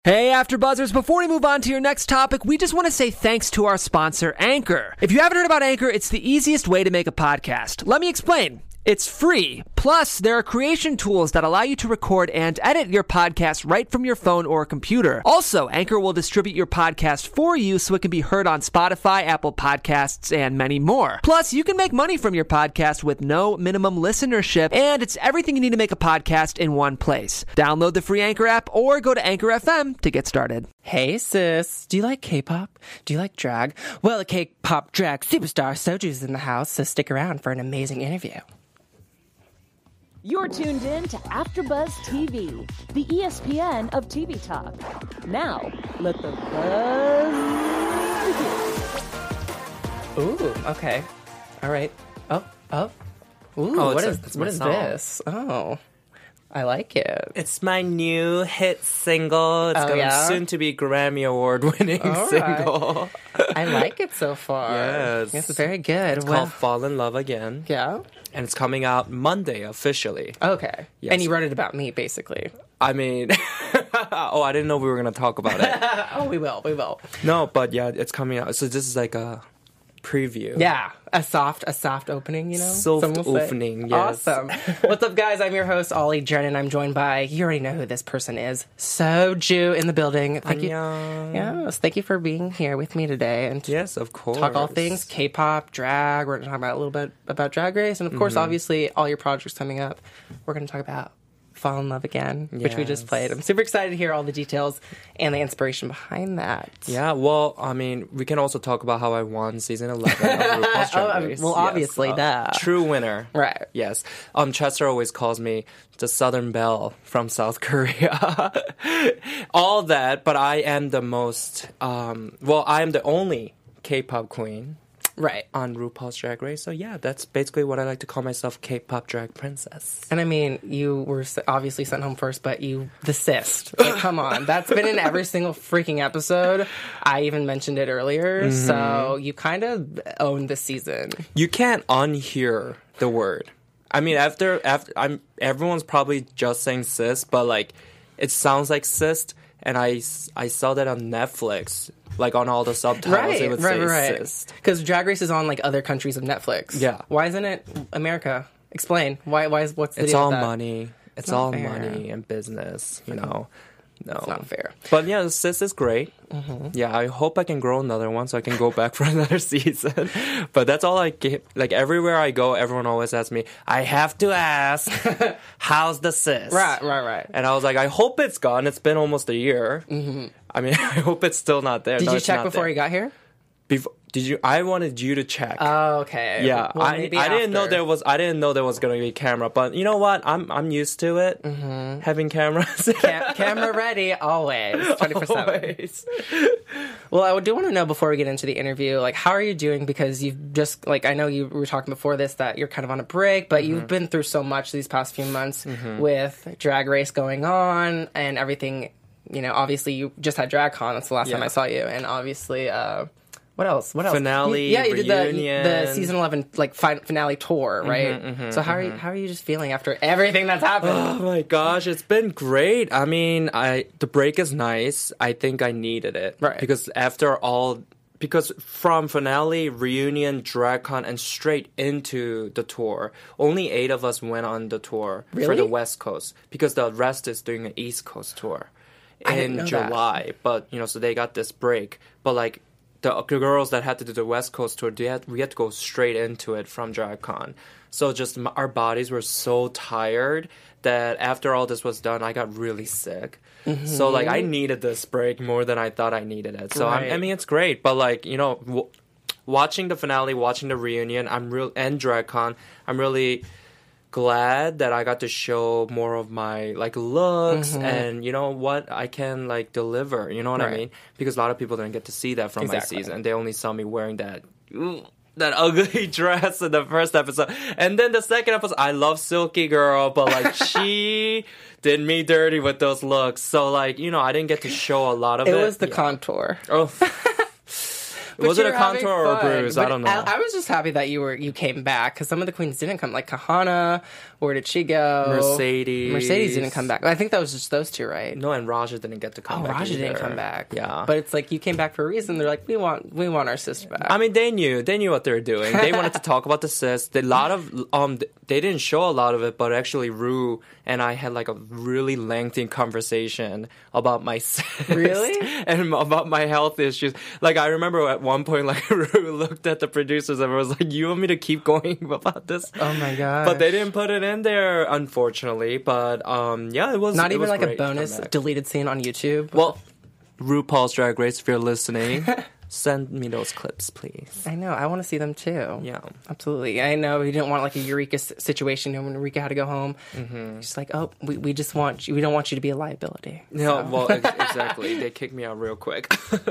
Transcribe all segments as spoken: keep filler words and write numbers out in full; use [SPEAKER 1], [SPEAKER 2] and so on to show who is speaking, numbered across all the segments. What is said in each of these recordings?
[SPEAKER 1] Hey, AfterBuzzers, before we move on to your next topic, we just want to say thanks to our sponsor, Anchor. If you haven't heard about Anchor, it's the easiest way to make a podcast. Let me explain. It's free. Plus, there are creation tools that allow you to record and edit your podcast right from your phone or computer. Also, Anchor will distribute your podcast for you so it can be heard on Spotify, Apple Podcasts, and many more. Plus, you can make money from your podcast with no minimum listenership, and it's everything you need to make a podcast in one place. Download the free Anchor app or go to Anchor F M to get started.
[SPEAKER 2] Hey sis, do you like K-pop? Do you like drag? Well, a K-pop drag superstar Soju's in the house, so stick around for an amazing interview.
[SPEAKER 3] You're tuned in to AfterBuzz T V, the E S P N of T V talk. Now, let the buzz begin.
[SPEAKER 2] Ooh, okay. All right. Oh, oh. Ooh,
[SPEAKER 4] Oh,
[SPEAKER 2] what
[SPEAKER 4] it's
[SPEAKER 2] is,
[SPEAKER 4] a- it's
[SPEAKER 2] what
[SPEAKER 4] my
[SPEAKER 2] is
[SPEAKER 4] song.
[SPEAKER 2] this? Oh, I like it.
[SPEAKER 4] It's my new hit single. It's
[SPEAKER 2] Oh,
[SPEAKER 4] gonna
[SPEAKER 2] yeah?
[SPEAKER 4] soon to be Grammy Award winning
[SPEAKER 2] All right.
[SPEAKER 4] single.
[SPEAKER 2] I like it so far.
[SPEAKER 4] Yes.
[SPEAKER 2] It's very good.
[SPEAKER 4] It's
[SPEAKER 2] Well,
[SPEAKER 4] called Fall in Love Again.
[SPEAKER 2] yeah?
[SPEAKER 4] And it's coming out Monday officially.
[SPEAKER 2] Okay.
[SPEAKER 4] Yes.
[SPEAKER 2] And you wrote it about me, basically.
[SPEAKER 4] I mean, oh, I didn't know we were gonna talk about it.
[SPEAKER 2] Oh, we will. We will.
[SPEAKER 4] No, but yeah, it's coming out. So this is like a preview.
[SPEAKER 2] Yeah, a soft, a soft opening, you know?
[SPEAKER 4] Soft
[SPEAKER 2] Some will say.
[SPEAKER 4] opening, yes.
[SPEAKER 2] Awesome. What's up, guys? I'm your host, Ollie Jen, and I'm joined by, you already know who this person is, Soju in the building. Thank you.
[SPEAKER 4] Annyeong.
[SPEAKER 2] Yes, thank you for being here with me today and to
[SPEAKER 4] Yes, of course.
[SPEAKER 2] talk all things K-pop, drag. We're going to talk about a little bit about Drag Race, and of course,
[SPEAKER 4] Mm-hmm.
[SPEAKER 2] obviously, all your projects coming up. We're going to talk about Fall in Love Again, which we just
[SPEAKER 4] Yes.
[SPEAKER 2] played. I'm super excited to hear all the details and the inspiration behind that.
[SPEAKER 4] Yeah, well, I mean, we can also talk about how I won season eleven of RuPaul's Drag
[SPEAKER 2] Oh, I mean,
[SPEAKER 4] Race.
[SPEAKER 2] well,
[SPEAKER 4] Yes,
[SPEAKER 2] obviously,
[SPEAKER 4] uh,
[SPEAKER 2] duh.
[SPEAKER 4] True winner.
[SPEAKER 2] Right.
[SPEAKER 4] Yes. Um, Chester always calls me the Southern Belle from South Korea. All that, but I am the most, um, well, I am the only K-pop queen
[SPEAKER 2] Right.
[SPEAKER 4] on RuPaul's Drag Race. So yeah, that's basically what I like to call myself, K-pop drag princess.
[SPEAKER 2] And I mean, you were s- obviously sent home first, but you, the cyst. Like, come on. That's been in every single freaking episode. I even mentioned it earlier.
[SPEAKER 4] Mm-hmm.
[SPEAKER 2] So you kind of owned this season.
[SPEAKER 4] You can't unhear the word. I mean, after after I'm everyone's probably just saying cis, but like it sounds like cyst, and I, s- I saw that on Netflix, like on all the subtitles,
[SPEAKER 2] Right,
[SPEAKER 4] it would
[SPEAKER 2] right,
[SPEAKER 4] say
[SPEAKER 2] right.
[SPEAKER 4] cyst.
[SPEAKER 2] Because Drag Race is on like other countries of Netflix.
[SPEAKER 4] Yeah.
[SPEAKER 2] Why isn't it America? Explain. Why? Why is what's the
[SPEAKER 4] It's
[SPEAKER 2] deal
[SPEAKER 4] all
[SPEAKER 2] with that?
[SPEAKER 4] money. It's
[SPEAKER 2] not
[SPEAKER 4] all
[SPEAKER 2] fair.
[SPEAKER 4] money and business, you know. No,
[SPEAKER 2] It's not fair.
[SPEAKER 4] But yeah, cis is great.
[SPEAKER 2] Mm-hmm.
[SPEAKER 4] Yeah, I hope I can grow another one so I can go back for another season. But that's all I get. Like everywhere I go, everyone always asks me, I have to ask, how's the cis?
[SPEAKER 2] Right, right, right.
[SPEAKER 4] And I was like, I hope it's gone. It's been almost a year. Mm-hmm. I mean, I hope it's still not there.
[SPEAKER 2] Did
[SPEAKER 4] No,
[SPEAKER 2] you
[SPEAKER 4] it's
[SPEAKER 2] check
[SPEAKER 4] not
[SPEAKER 2] before
[SPEAKER 4] there.
[SPEAKER 2] you got here?
[SPEAKER 4] Before, did you? I wanted you to check.
[SPEAKER 2] Oh, okay.
[SPEAKER 4] Yeah,
[SPEAKER 2] Well,
[SPEAKER 4] I,
[SPEAKER 2] maybe
[SPEAKER 4] I didn't know
[SPEAKER 2] after.
[SPEAKER 4] there was I didn't know there was gonna be a camera, but you know what? I'm I'm used to it having cameras.
[SPEAKER 2] Ca- camera ready, always. twenty-four seven.
[SPEAKER 4] Always.
[SPEAKER 2] Well, I do want to know before we get into the interview, like, how are you doing? Because you've just, like, I know you were talking before this that you're kind of on a break, but
[SPEAKER 4] Mm-hmm.
[SPEAKER 2] you've been through so much these past few months with Drag Race going on and everything. You know, obviously, you just had DragCon. That's the last time
[SPEAKER 4] Yeah.
[SPEAKER 2] I saw you. And obviously, uh, what else? What else?
[SPEAKER 4] Finale,
[SPEAKER 2] You- yeah, you did the,
[SPEAKER 4] reunion.
[SPEAKER 2] the season eleven, like, fi- finale tour, right? so how are you, how are you just feeling after everything that's happened?
[SPEAKER 4] Oh my gosh, it's been great. I mean, I the break is nice. I think I needed it.
[SPEAKER 2] Right.
[SPEAKER 4] Because after all because from finale, reunion, DragCon, and straight into the tour, only eight of us went on the tour for
[SPEAKER 2] Really?
[SPEAKER 4] the West Coast because the rest is doing an East Coast tour
[SPEAKER 2] I didn't know
[SPEAKER 4] in
[SPEAKER 2] that.
[SPEAKER 4] July. But you know, so they got this break. But like the girls that had to do the West Coast tour, they had, we had to go straight into it from DragCon. So just m- our bodies were so tired that after all this was done, I got really sick. So like I needed this break more than I thought I needed it. So I'm, I
[SPEAKER 2] Right.
[SPEAKER 4] mean, it's great, but like you know, w- watching the finale, watching the reunion, I'm real and DragCon, I'm really glad that I got to show more of my like looks and you know what I can like deliver. You know what
[SPEAKER 2] Right.
[SPEAKER 4] I mean? Because a lot of people didn't get to see that from
[SPEAKER 2] Exactly.
[SPEAKER 4] my season. They only saw me wearing that. That ugly dress in the first episode. And then the second episode, I love Silky Girl, but like she did me dirty with those looks. So like, you know, I didn't get to show a lot of it.
[SPEAKER 2] It was the
[SPEAKER 4] Yeah.
[SPEAKER 2] contour.
[SPEAKER 4] Oh,
[SPEAKER 2] But
[SPEAKER 4] Was it
[SPEAKER 2] you
[SPEAKER 4] a
[SPEAKER 2] were having
[SPEAKER 4] contour or a
[SPEAKER 2] fun.
[SPEAKER 4] bruise?
[SPEAKER 2] But
[SPEAKER 4] I don't know.
[SPEAKER 2] I, I was just happy that you were you came back because some of the queens didn't come, like Kahana. Where did she go?
[SPEAKER 4] Mercedes.
[SPEAKER 2] Mercedes didn't come back. I think that was just those two, right?
[SPEAKER 4] No, and Raja didn't get to come
[SPEAKER 2] Oh,
[SPEAKER 4] back.
[SPEAKER 2] Raja didn't
[SPEAKER 4] either.
[SPEAKER 2] come back.
[SPEAKER 4] Yeah.
[SPEAKER 2] But it's like you came back for a reason. They're like, we want we want our sister back.
[SPEAKER 4] I mean, they knew. They knew what they were doing. They wanted to talk about the cyst. A lot of um, they didn't show a lot of it, but actually, Rue and I had like a really lengthy conversation about my cyst.
[SPEAKER 2] Really?
[SPEAKER 4] And about my health issues. Like I remember at one point, like Rue looked at the producers and was like, "You want me to keep going about this?"
[SPEAKER 2] Oh my god!
[SPEAKER 4] But they didn't put it in there, unfortunately. But um, yeah, it was
[SPEAKER 2] Not
[SPEAKER 4] it
[SPEAKER 2] even
[SPEAKER 4] was
[SPEAKER 2] like a
[SPEAKER 4] great to come
[SPEAKER 2] bonus
[SPEAKER 4] back.
[SPEAKER 2] deleted scene on YouTube.
[SPEAKER 4] Well, RuPaul's Drag Race, if you're listening, send me those clips, please.
[SPEAKER 2] I know. I want to see them too.
[SPEAKER 4] Yeah.
[SPEAKER 2] Absolutely. I know you didn't want like a Eureka s- situation when Eureka had to go home. Mm-hmm. Just like, oh, we, we just want you. We don't want you to be a liability.
[SPEAKER 4] No,
[SPEAKER 2] So-
[SPEAKER 4] well, ex- exactly. They kicked me out real quick.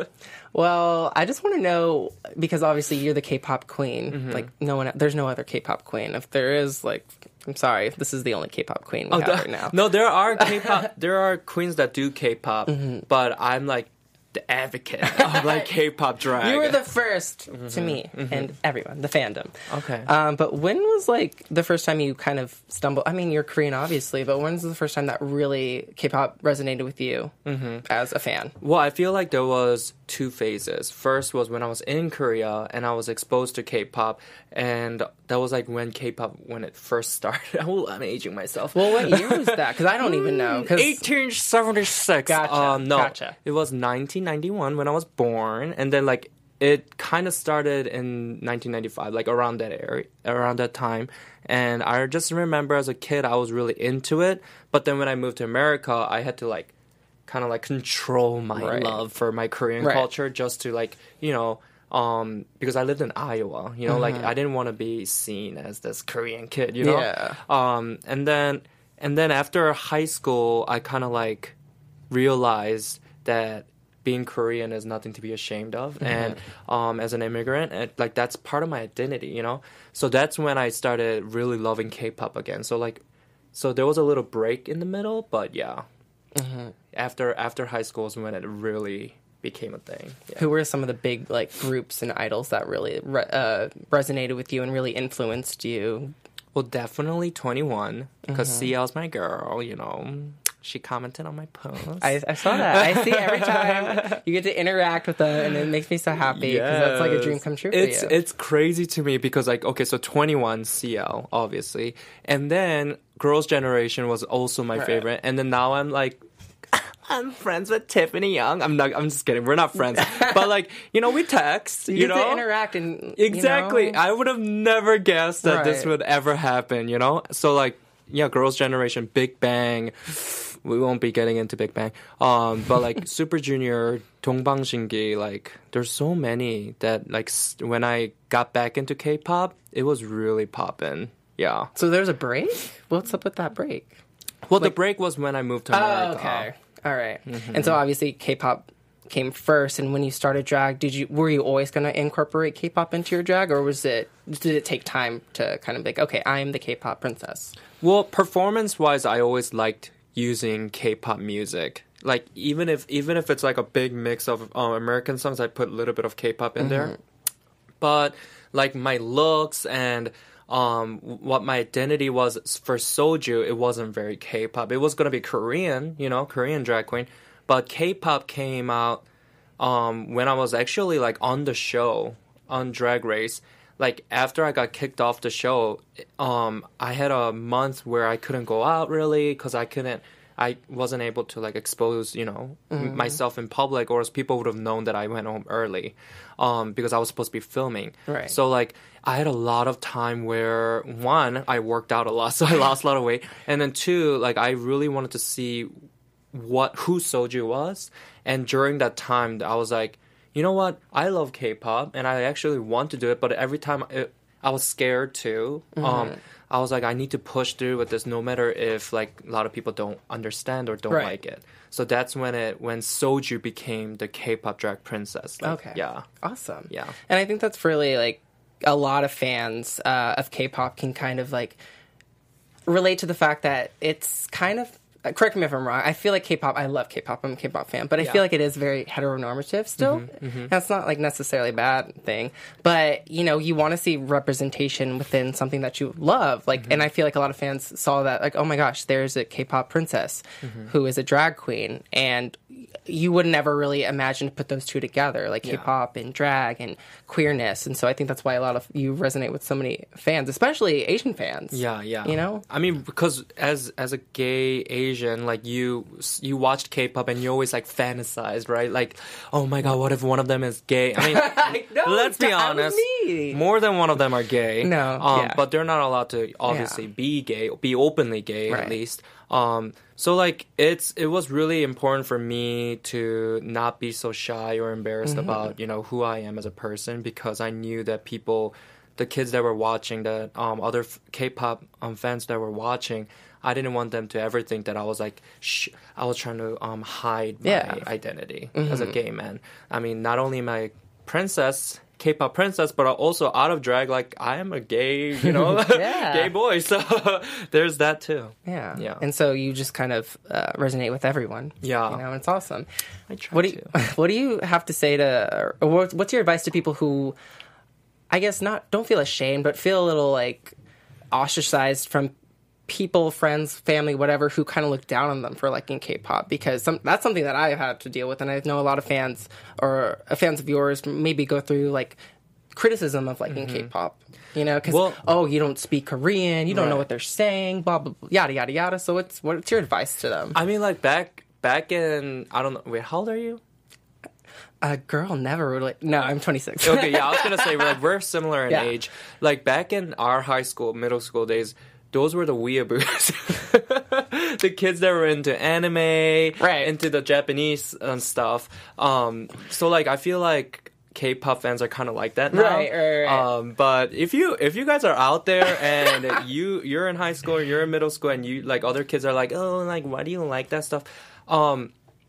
[SPEAKER 2] Well, I just want to know because obviously you're the K-pop queen.
[SPEAKER 4] Mm-hmm.
[SPEAKER 2] Like no one, there's no other K-pop queen. If there is, like, I'm sorry, this is the only K-pop queen we have
[SPEAKER 4] the-
[SPEAKER 2] right now.
[SPEAKER 4] No, there are K-pop. There are queens that do K-pop, but I'm like the advocate of like K-pop drag.
[SPEAKER 2] You were the first to me and everyone, the fandom.
[SPEAKER 4] Okay.
[SPEAKER 2] Um, but when was like the first time you kind of stumbled? I mean, you're Korean, obviously, but when's the first time that really K-pop resonated with you as a fan?
[SPEAKER 4] Well, I feel like there was two phases. First was when I was in Korea and I was exposed to K-pop, and that was like when K-pop when it first started. Oh, I'm aging myself.
[SPEAKER 2] Well, what year was that? Because I don't even know. 'cause-
[SPEAKER 4] eighteen seventy-six.
[SPEAKER 2] Gotcha,
[SPEAKER 4] Um, no,
[SPEAKER 2] gotcha.
[SPEAKER 4] it was nineteen ninety-one when I was born, and then like it kind of started in nineteen ninety-five, like around that area, around that time. And I just remember as a kid, I was really into it. But then when I moved to America, I had to like kind of like control my
[SPEAKER 2] Right.
[SPEAKER 4] love for my Korean
[SPEAKER 2] Right.
[SPEAKER 4] culture, just to like you know. Um, because I lived in Iowa, you know, like I didn't want to be seen as this Korean kid, you know.
[SPEAKER 2] Yeah.
[SPEAKER 4] Um, and then and then after high school, I kind of like realized that being Korean is nothing to be ashamed of, and um, as an immigrant, and, like that's part of my identity, you know. So that's when I started really loving K-pop again. So like, so there was a little break in the middle, but yeah, after after high school is when it really became a thing. Yeah.
[SPEAKER 2] Who were some of the big like groups and idols that really re- uh, resonated with you and really influenced you?
[SPEAKER 4] Well, definitely twenty-one because C L's my girl, you know. She commented on my post.
[SPEAKER 2] I, I saw that. I see every time you get to interact with them, and it makes me so happy because that's like a dream come true for
[SPEAKER 4] it's,
[SPEAKER 2] you.
[SPEAKER 4] It's crazy to me because, like, okay, so twenty-one C L, obviously. And then Girls' Generation was also my
[SPEAKER 2] Right.
[SPEAKER 4] favorite. And then now I'm like, I'm friends with Tiffany Young. I'm not, I'm just kidding. We're not friends. But, like, you know, we text,
[SPEAKER 2] you,
[SPEAKER 4] you,
[SPEAKER 2] get
[SPEAKER 4] know?
[SPEAKER 2] to interact and
[SPEAKER 4] Exactly.
[SPEAKER 2] You know?
[SPEAKER 4] I would have never guessed that this
[SPEAKER 2] Right.
[SPEAKER 4] would ever happen, you know? So, like, yeah, Girls' Generation, Big Bang. We won't be getting into Big Bang. Um, but, like, Super Junior, Dongbang like, there's so many that, like, s- when I got back into K-pop, it was really poppin'. Yeah.
[SPEAKER 2] So there's a break. What's up with that break?
[SPEAKER 4] Well, the break was when I moved to America.
[SPEAKER 2] Oh, okay. All right.
[SPEAKER 4] Mm-hmm.
[SPEAKER 2] And so obviously K-pop came first. And when you started drag, did you were you always going to incorporate K-pop into your drag, or was it did it take time to kind of like, okay, I am the K-pop princess?
[SPEAKER 4] Well, performance-wise, I always liked using K-pop music. Like even if even if it's like a big mix of um, American songs, I put a little bit of K-pop in there. But like my looks and um, what my identity was for Soju, it wasn't very K-pop. It was gonna be Korean, you know, Korean drag queen. But K-pop came out um, when I was actually like on the show on Drag Race. Like after I got kicked off the show, um, I had a month where I couldn't go out really because I couldn't, I wasn't able to like expose, you know, m- myself in public, or else people would have known that I went home early, um, because I was supposed to be filming.
[SPEAKER 2] Right.
[SPEAKER 4] So like I had a lot of time where one, I worked out a lot, so I lost a lot of weight, and then two, like I really wanted to see what who Soju was, and during that time, I was like, you know what? I love K-pop, and I actually want to do it, but every time it, I was scared too. Um, I was like, I need to push through with this, no matter if like a lot of people don't understand or don't
[SPEAKER 2] Right.
[SPEAKER 4] like it. So that's when it when Soju became the K-pop drag princess. Like,
[SPEAKER 2] Okay.
[SPEAKER 4] yeah,
[SPEAKER 2] Awesome.
[SPEAKER 4] Yeah.
[SPEAKER 2] And I think that's really like a lot of fans uh, of K-pop can kind of like relate to the fact that it's kind of uh, correct me if I'm wrong. I feel like K-pop. I love K-pop. I'm a K-pop fan, but I
[SPEAKER 4] Yeah.
[SPEAKER 2] feel like it is very heteronormative still.
[SPEAKER 4] Mm-hmm, mm-hmm.
[SPEAKER 2] That's not like necessarily a bad thing, but you know, you want to see representation within something that you love. Like,
[SPEAKER 4] Mm-hmm.
[SPEAKER 2] and I feel like a lot of fans saw that. Like, oh my gosh, there's a K-pop princess
[SPEAKER 4] Mm-hmm.
[SPEAKER 2] who is a drag queen, and you would never really imagine to put those two together, like
[SPEAKER 4] Yeah.
[SPEAKER 2] K-pop and drag and queerness. And so I think that's why a lot of you resonate with so many fans, especially Asian fans.
[SPEAKER 4] Yeah, yeah.
[SPEAKER 2] You know?
[SPEAKER 4] I mean, because as as a gay Asian, like you you watched K-pop and you always like fantasized, right? Like, oh my god, what if one of them is gay? I mean,
[SPEAKER 2] No,
[SPEAKER 4] let's be
[SPEAKER 2] that was
[SPEAKER 4] honest.
[SPEAKER 2] me.
[SPEAKER 4] More than one of them are gay.
[SPEAKER 2] No,
[SPEAKER 4] um,
[SPEAKER 2] yeah.
[SPEAKER 4] but they're not allowed to obviously
[SPEAKER 2] Yeah.
[SPEAKER 4] be gay, be openly gay
[SPEAKER 2] Right.
[SPEAKER 4] at least. Um, so like it's it was really important for me to not be so shy or embarrassed
[SPEAKER 2] Mm-hmm.
[SPEAKER 4] about you know who I am as a person, because I knew that people, the kids that were watching, that um, other f- K-pop um, fans that were watching, I didn't want them to ever think that I was like sh- I was trying to um, hide my
[SPEAKER 2] Yeah.
[SPEAKER 4] identity
[SPEAKER 2] Mm-hmm.
[SPEAKER 4] as a gay man. I mean, not only am I princess. K-pop princess, but also out of drag, like I am a gay, you know,
[SPEAKER 2] Yeah.
[SPEAKER 4] gay boy. So there's that too.
[SPEAKER 2] Yeah.
[SPEAKER 4] Yeah.
[SPEAKER 2] And so you just kind of uh, resonate with everyone.
[SPEAKER 4] Yeah.
[SPEAKER 2] You know, it's awesome.
[SPEAKER 4] I try
[SPEAKER 2] What do you,
[SPEAKER 4] to.
[SPEAKER 2] what do you have to say to, or what- what's your advice to people who, I guess not, don't feel ashamed, but feel a little like ostracized from people, friends, family, whatever, who kind of look down on them for liking K-pop? Because some, that's something that I've had to deal with, and I know a lot of fans or uh, fans of yours maybe go through like criticism of liking K-pop. You know, because
[SPEAKER 4] Well-
[SPEAKER 2] oh, you don't speak Korean, you don't know
[SPEAKER 4] Right.
[SPEAKER 2] what they're saying, blah blah blah, yada yada yada. So what's what's your advice to them?
[SPEAKER 4] I mean, like back back in I don't know. Wait, how old are you?
[SPEAKER 2] A girl never really. No, I'm twenty-six.
[SPEAKER 4] Okay, yeah, I was gonna say like we're similar in
[SPEAKER 2] Yeah.
[SPEAKER 4] age. Like back in our high school, middle school days, those were the weeaboos. The kids that were into anime,
[SPEAKER 2] Right.
[SPEAKER 4] into the Japanese and stuff. Um, so like I feel like K-pop fans are kind of like that now.
[SPEAKER 2] Right, right, right.
[SPEAKER 4] Um, but if you if you guys are out there and you you're in high school or you're in middle school and you like other kids are like, oh, like why do you like that stuff? Um,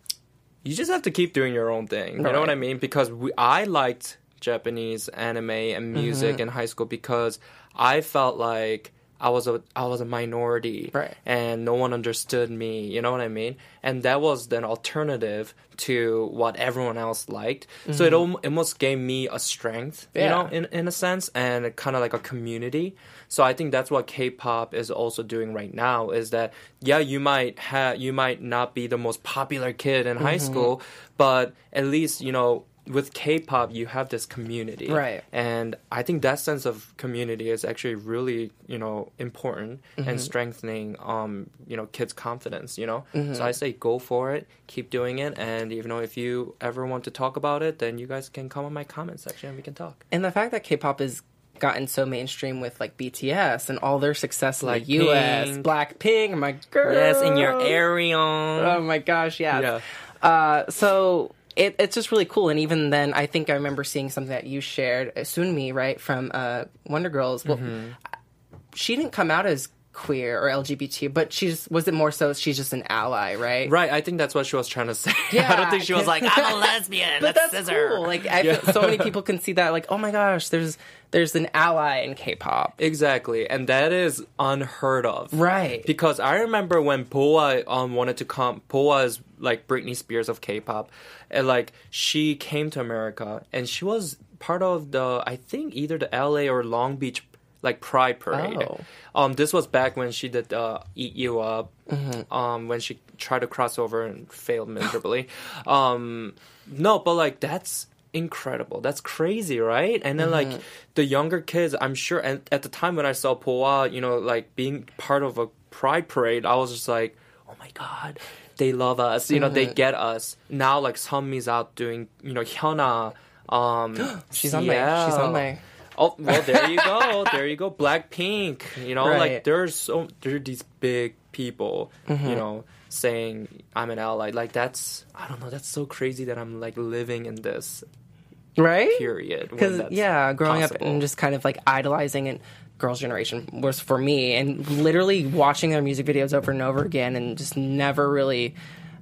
[SPEAKER 4] you just have to keep doing your own thing. You know what I
[SPEAKER 2] Right.
[SPEAKER 4] mean? Because we, I liked Japanese anime and music
[SPEAKER 2] Mm-hmm.
[SPEAKER 4] in high school because I felt like I was a I was a minority,
[SPEAKER 2] Right.
[SPEAKER 4] and no one understood me. You know what I mean? And that was an alternative to what everyone else liked. So it al- almost gave me a strength, you
[SPEAKER 2] Mm-hmm. Yeah.
[SPEAKER 4] know, in in a sense, and kind of like a community. So I think that's what K-pop is also doing right now. Is that yeah, you might have you might not be the most popular kid in high
[SPEAKER 2] Mm-hmm.
[SPEAKER 4] school, but at least you know. With K-pop, you have this community,
[SPEAKER 2] Right.
[SPEAKER 4] And I think that sense of community is actually really, you know, important
[SPEAKER 2] Mm-hmm.
[SPEAKER 4] and strengthening, um, you know, kids' confidence. You know,
[SPEAKER 2] Mm-hmm.
[SPEAKER 4] so I say go for it, keep doing it, and you know, if you ever want to talk about it, then you guys can come on my comment section and we can talk.
[SPEAKER 2] And the fact that K-pop has gotten so mainstream with like B T S and all their success in the U S,
[SPEAKER 4] Blackpink.
[SPEAKER 2] Blackpink, my girl.
[SPEAKER 4] Yes, in your area.
[SPEAKER 2] Oh my gosh, yes.
[SPEAKER 4] Yeah.
[SPEAKER 2] Uh, so it, it's just really cool. And even then, I think I remember seeing something that you shared, uh, Sunmi, right, from uh, Wonder Girls. Well,
[SPEAKER 4] Mm-hmm.
[SPEAKER 2] she didn't come out as queer or L G B T, but she's was it more so she's just an ally, right?
[SPEAKER 4] Right, I think that's what she was trying to say.
[SPEAKER 2] Yeah,
[SPEAKER 4] I don't think she was like, I'm a lesbian.
[SPEAKER 2] But
[SPEAKER 4] that's
[SPEAKER 2] that's
[SPEAKER 4] scissor.
[SPEAKER 2] cool. Like I feel so many people can see that. Like, oh my gosh, there's there's an ally in K-pop,
[SPEAKER 4] Exactly, and that is unheard of.
[SPEAKER 2] right?
[SPEAKER 4] Because I remember when Boa um, wanted to come, Boa is like Britney Spears of K-pop, and like she came to America, and she was part of the, I think either the L A or Long Beach like Pride Parade.
[SPEAKER 2] Oh.
[SPEAKER 4] Um, this was back when she did uh, Eat You Up,
[SPEAKER 2] Mm-hmm.
[SPEAKER 4] um, when she tried to cross over and failed miserably. um, no, but like that's incredible. That's crazy, right? And then
[SPEAKER 2] Mm-hmm.
[SPEAKER 4] like the younger kids, I'm sure. And at the time when I saw Poa, you know, like being part of a Pride Parade, I was just like, oh my god, they love us. You know, they get us. Now like Sunmi's out doing, you know, Hyuna. Um,
[SPEAKER 2] She's on my. She's on my.
[SPEAKER 4] Oh well, there you go. There you go. Blackpink. You know,
[SPEAKER 2] Right.
[SPEAKER 4] like there's so there are these big people.
[SPEAKER 2] Mm-hmm.
[SPEAKER 4] You know, saying I'm an ally. Like that's I don't know. That's so crazy that I'm like living in this
[SPEAKER 2] Right?
[SPEAKER 4] period. when
[SPEAKER 2] Because
[SPEAKER 4] that's
[SPEAKER 2] yeah, growing up
[SPEAKER 4] possible.
[SPEAKER 2] and just kind of like idolizing and Girls' Generation was for me, and literally watching their music videos over and over again, and just never really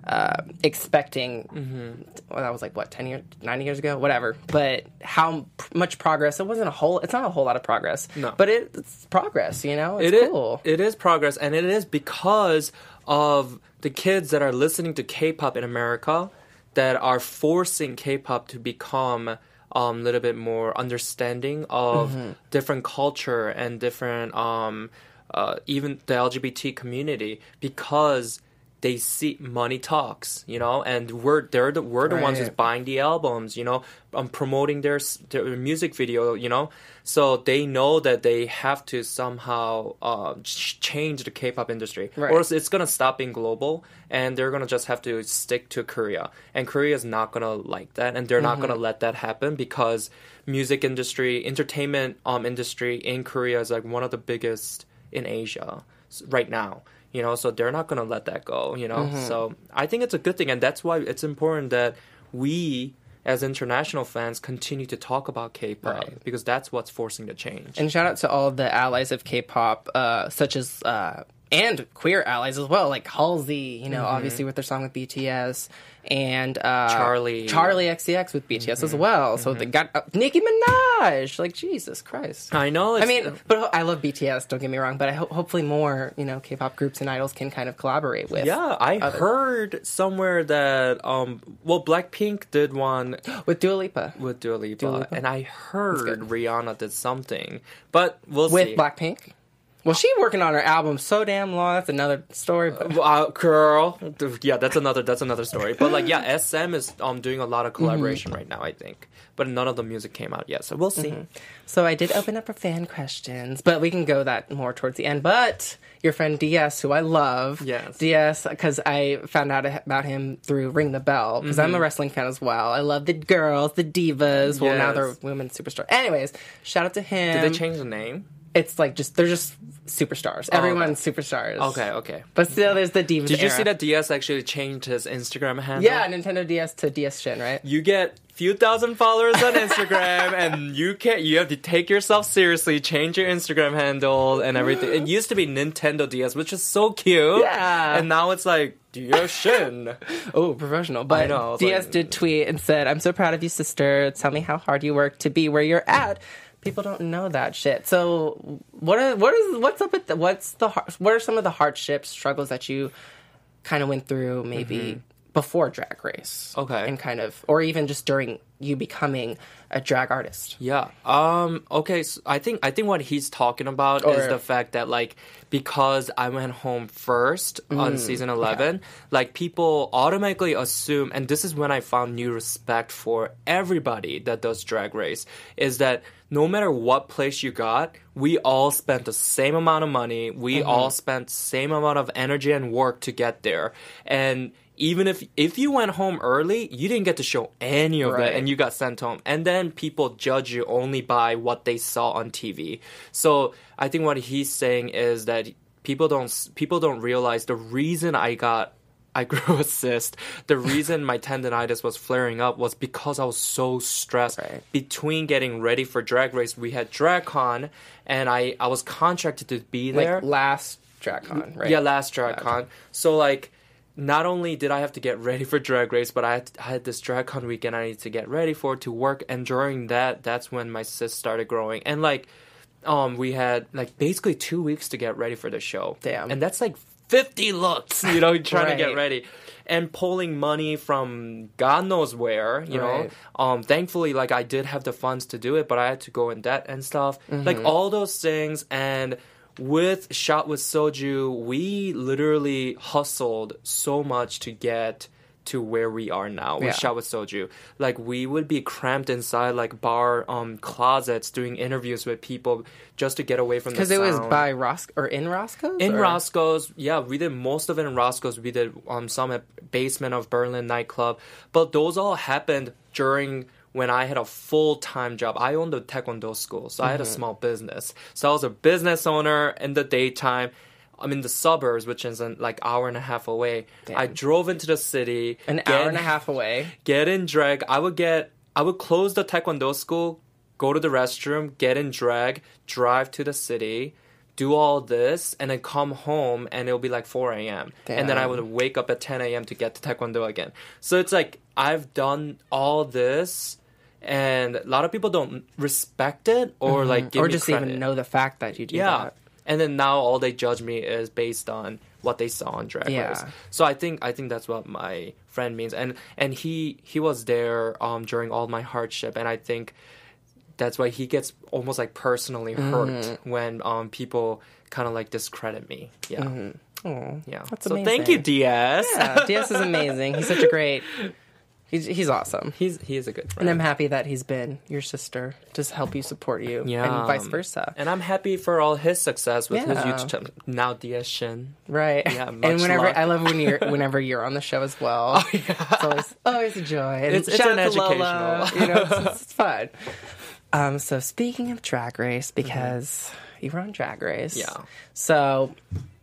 [SPEAKER 2] uh, expecting.
[SPEAKER 4] Mm-hmm.
[SPEAKER 2] Well, that was like what ten years, nine years ago, whatever. But how p- much progress? It wasn't a whole. It's not a whole lot of progress.
[SPEAKER 4] No.
[SPEAKER 2] but it, it's progress. You know, it's
[SPEAKER 4] It is-
[SPEAKER 2] cool.
[SPEAKER 4] it is progress, and it is because of the kids that are listening to K-pop in America that are forcing K-pop to become um, a little bit more understanding of
[SPEAKER 2] Mm-hmm.
[SPEAKER 4] different culture and different, um, uh, even the L G B T community, because they see money talks, you know, and we're they're the we're the ones who's
[SPEAKER 2] Right.
[SPEAKER 4] buying the albums, you know, um, promoting their s- their music video, you know, so they know that they have to somehow uh, ch- change the K-pop industry,
[SPEAKER 2] Right.
[SPEAKER 4] or else it's gonna stop being global, and they're gonna just have to stick to Korea, and Korea is not gonna like that, and they're not gonna let that happen because music industry, entertainment um industry in Korea is like one of the biggest in Asia s- right now. You know, so they're not going to let that go, you know? So I think it's a good thing. And that's why it's important that we, as international fans, continue to talk about K-pop
[SPEAKER 2] Right.
[SPEAKER 4] because that's what's forcing the change.
[SPEAKER 2] And shout out to all the allies of K-pop, uh, such as uh, and queer allies as well, like Halsey, you know,
[SPEAKER 4] Mm-hmm.
[SPEAKER 2] obviously with their song with B T S, and uh,
[SPEAKER 4] Charlie.
[SPEAKER 2] Charlie X C X with B T S
[SPEAKER 4] Mm-hmm.
[SPEAKER 2] as well. So they got uh, Nicki Minaj, like Jesus Christ.
[SPEAKER 4] I know.
[SPEAKER 2] I
[SPEAKER 4] It's,
[SPEAKER 2] mean, but ho- I love B T S. Don't get me wrong, but I ho- hopefully more, you know, K-pop groups and idols can kind of collaborate with.
[SPEAKER 4] yeah, I
[SPEAKER 2] other-
[SPEAKER 4] heard somewhere that, um, well, Blackpink did one
[SPEAKER 2] with Dua Lipa,
[SPEAKER 4] with Dua Lipa,
[SPEAKER 2] Dua Lipa.
[SPEAKER 4] and I heard
[SPEAKER 2] good.
[SPEAKER 4] Rihanna did something, but we'll
[SPEAKER 2] with
[SPEAKER 4] see.
[SPEAKER 2] Blackpink. Well, she working on her album so damn long. That's another story. But
[SPEAKER 4] Uh, girl, yeah, that's another that's another story. But like, yeah, S M is um doing a lot of collaboration right now, I think. But none of the music came out yet, so we'll see.
[SPEAKER 2] So I did open up for fan questions, but we can go that more towards the end. But your friend D S, who I love,
[SPEAKER 4] Yes.
[SPEAKER 2] D S, because I found out about him through Ring the Bell, because I'm a wrestling fan as well. I love the girls, the divas. Well, now
[SPEAKER 4] Yes.
[SPEAKER 2] they're women superstars. Anyways, shout out to him.
[SPEAKER 4] Did they change the name?
[SPEAKER 2] It's like just they're just superstars. Everyone's superstars.
[SPEAKER 4] Okay, okay.
[SPEAKER 2] But still, there's the divas.
[SPEAKER 4] Did you
[SPEAKER 2] era.
[SPEAKER 4] see that D S actually changed his Instagram handle?
[SPEAKER 2] Yeah, Nintendo D S to D S Shin, right?
[SPEAKER 4] You get few thousand followers on Instagram, and you can you have to take yourself seriously, change your Instagram handle and everything. It used to be Nintendo D S, which is so cute.
[SPEAKER 2] Yeah.
[SPEAKER 4] And now it's like D S Shin.
[SPEAKER 2] Oh, professional. But
[SPEAKER 4] know, it's
[SPEAKER 2] D S
[SPEAKER 4] like-
[SPEAKER 2] did tweet and said, I'm so proud of you, sister. Tell me how hard you work to be where you're at. People don't know that shit. So what are, what is what's up with the, what's the har- what are some of the hardships, struggles that you kind of went through maybe before Drag Race?
[SPEAKER 4] Okay.
[SPEAKER 2] And kind of or even just during you becoming a drag artist.
[SPEAKER 4] Yeah. Um. Okay. So I think I think what he's talking about is
[SPEAKER 2] Or-
[SPEAKER 4] the fact that like because I went home first
[SPEAKER 2] Mm,
[SPEAKER 4] on season eleven, like people automatically assume, and this is when I found new respect for everybody that does Drag Race, is that no matter what place you got, we all spent the same amount of money. We
[SPEAKER 2] Mm-hmm.
[SPEAKER 4] all spent same amount of energy and work to get there, and even if if you went home early, you didn't get to show any of
[SPEAKER 2] Right.
[SPEAKER 4] it, and you got sent home. And then people judge you only by what they saw on T V. So I think what he's saying is that people don't people don't realize the reason I got I grew a cyst. The reason my tendonitis was flaring up was because I was so stressed.
[SPEAKER 2] Right.
[SPEAKER 4] Between getting ready for Drag Race, we had DragCon, and I I was contracted to be there.
[SPEAKER 2] Like last DragCon, right?
[SPEAKER 4] Yeah, last DragCon. So like, not only did I have to get ready for Drag Race, but I had, I had this DragCon weekend I needed to get ready for to work. And during that, that's when my cyst started growing. And like, um, we had like basically two weeks to get ready for the show.
[SPEAKER 2] Damn.
[SPEAKER 4] And that's like fifty looks, you know, trying to get
[SPEAKER 2] Right.
[SPEAKER 4] ready. And pulling money from God knows where, you know.
[SPEAKER 2] Right.
[SPEAKER 4] Um, thankfully, like I did have the funds to do it, but I had to go in debt and stuff.
[SPEAKER 2] Mm-hmm.
[SPEAKER 4] Like all those things. And with Shot with Soju, we literally hustled so much to get to where we are now with
[SPEAKER 2] Yeah.
[SPEAKER 4] Shot with Soju. Like we would be cramped inside like bar um closets doing interviews with people just to get away from the
[SPEAKER 2] Because it was
[SPEAKER 4] sound.
[SPEAKER 2] by Ros or in Roscoe's?
[SPEAKER 4] In
[SPEAKER 2] or?
[SPEAKER 4] Roscoe's, yeah, we did most of it in Roscoe's. We did um, some at basement of Berlin nightclub, but those all happened during when I had a full time job. I owned a taekwondo school, so I had a
[SPEAKER 2] Mm-hmm.
[SPEAKER 4] small business. So I was a business owner in the daytime. I'm in the suburbs, which is an, like hour and a half away. I drove into the city,
[SPEAKER 2] An
[SPEAKER 4] get-
[SPEAKER 2] hour and a half away.
[SPEAKER 4] get in drag. I would get, I would close the taekwondo school, go to the restroom, get in drag, drive to the city, do all this and then come home and it'll be like four a.m. and then I would wake up at ten a.m. to get to Taekwondo again. So it's like I've done all this and a lot of people don't respect it or mm-hmm. like give
[SPEAKER 2] or
[SPEAKER 4] me
[SPEAKER 2] just
[SPEAKER 4] credit.
[SPEAKER 2] even know the fact that you do
[SPEAKER 4] yeah.
[SPEAKER 2] that.
[SPEAKER 4] And then now all they judge me is based on what they saw on Drag
[SPEAKER 2] yeah.
[SPEAKER 4] Race. So I think I think that's what my friend means. And and he he was there um during all my hardship, and I think that's why he gets almost like personally hurt mm-hmm. when um people kind of like discredit me. Yeah.
[SPEAKER 2] Mm-hmm. Oh,
[SPEAKER 4] yeah.
[SPEAKER 2] That's
[SPEAKER 4] so
[SPEAKER 2] amazing.
[SPEAKER 4] Thank you, D S.
[SPEAKER 2] Yeah, D S is amazing. He's such a great He's he's awesome.
[SPEAKER 4] He's he is a good friend.
[SPEAKER 2] And I'm happy that he's been your sister to help you, support you,
[SPEAKER 4] yeah.
[SPEAKER 2] and vice versa.
[SPEAKER 4] And I'm happy for all his success with
[SPEAKER 2] yeah.
[SPEAKER 4] his YouTube channel. Now D S Shin.
[SPEAKER 2] Right.
[SPEAKER 4] Yeah, much
[SPEAKER 2] and whenever
[SPEAKER 4] luck.
[SPEAKER 2] I love when you're whenever you're on the show as well.
[SPEAKER 4] Oh, yeah.
[SPEAKER 2] It's always always a joy. And
[SPEAKER 4] it's, it's
[SPEAKER 2] shout
[SPEAKER 4] an
[SPEAKER 2] out to
[SPEAKER 4] educational.
[SPEAKER 2] Lola. You know, it's, it's fun. Um, so speaking of Drag Race, because mm-hmm. you were on Drag Race.
[SPEAKER 4] Yeah.
[SPEAKER 2] So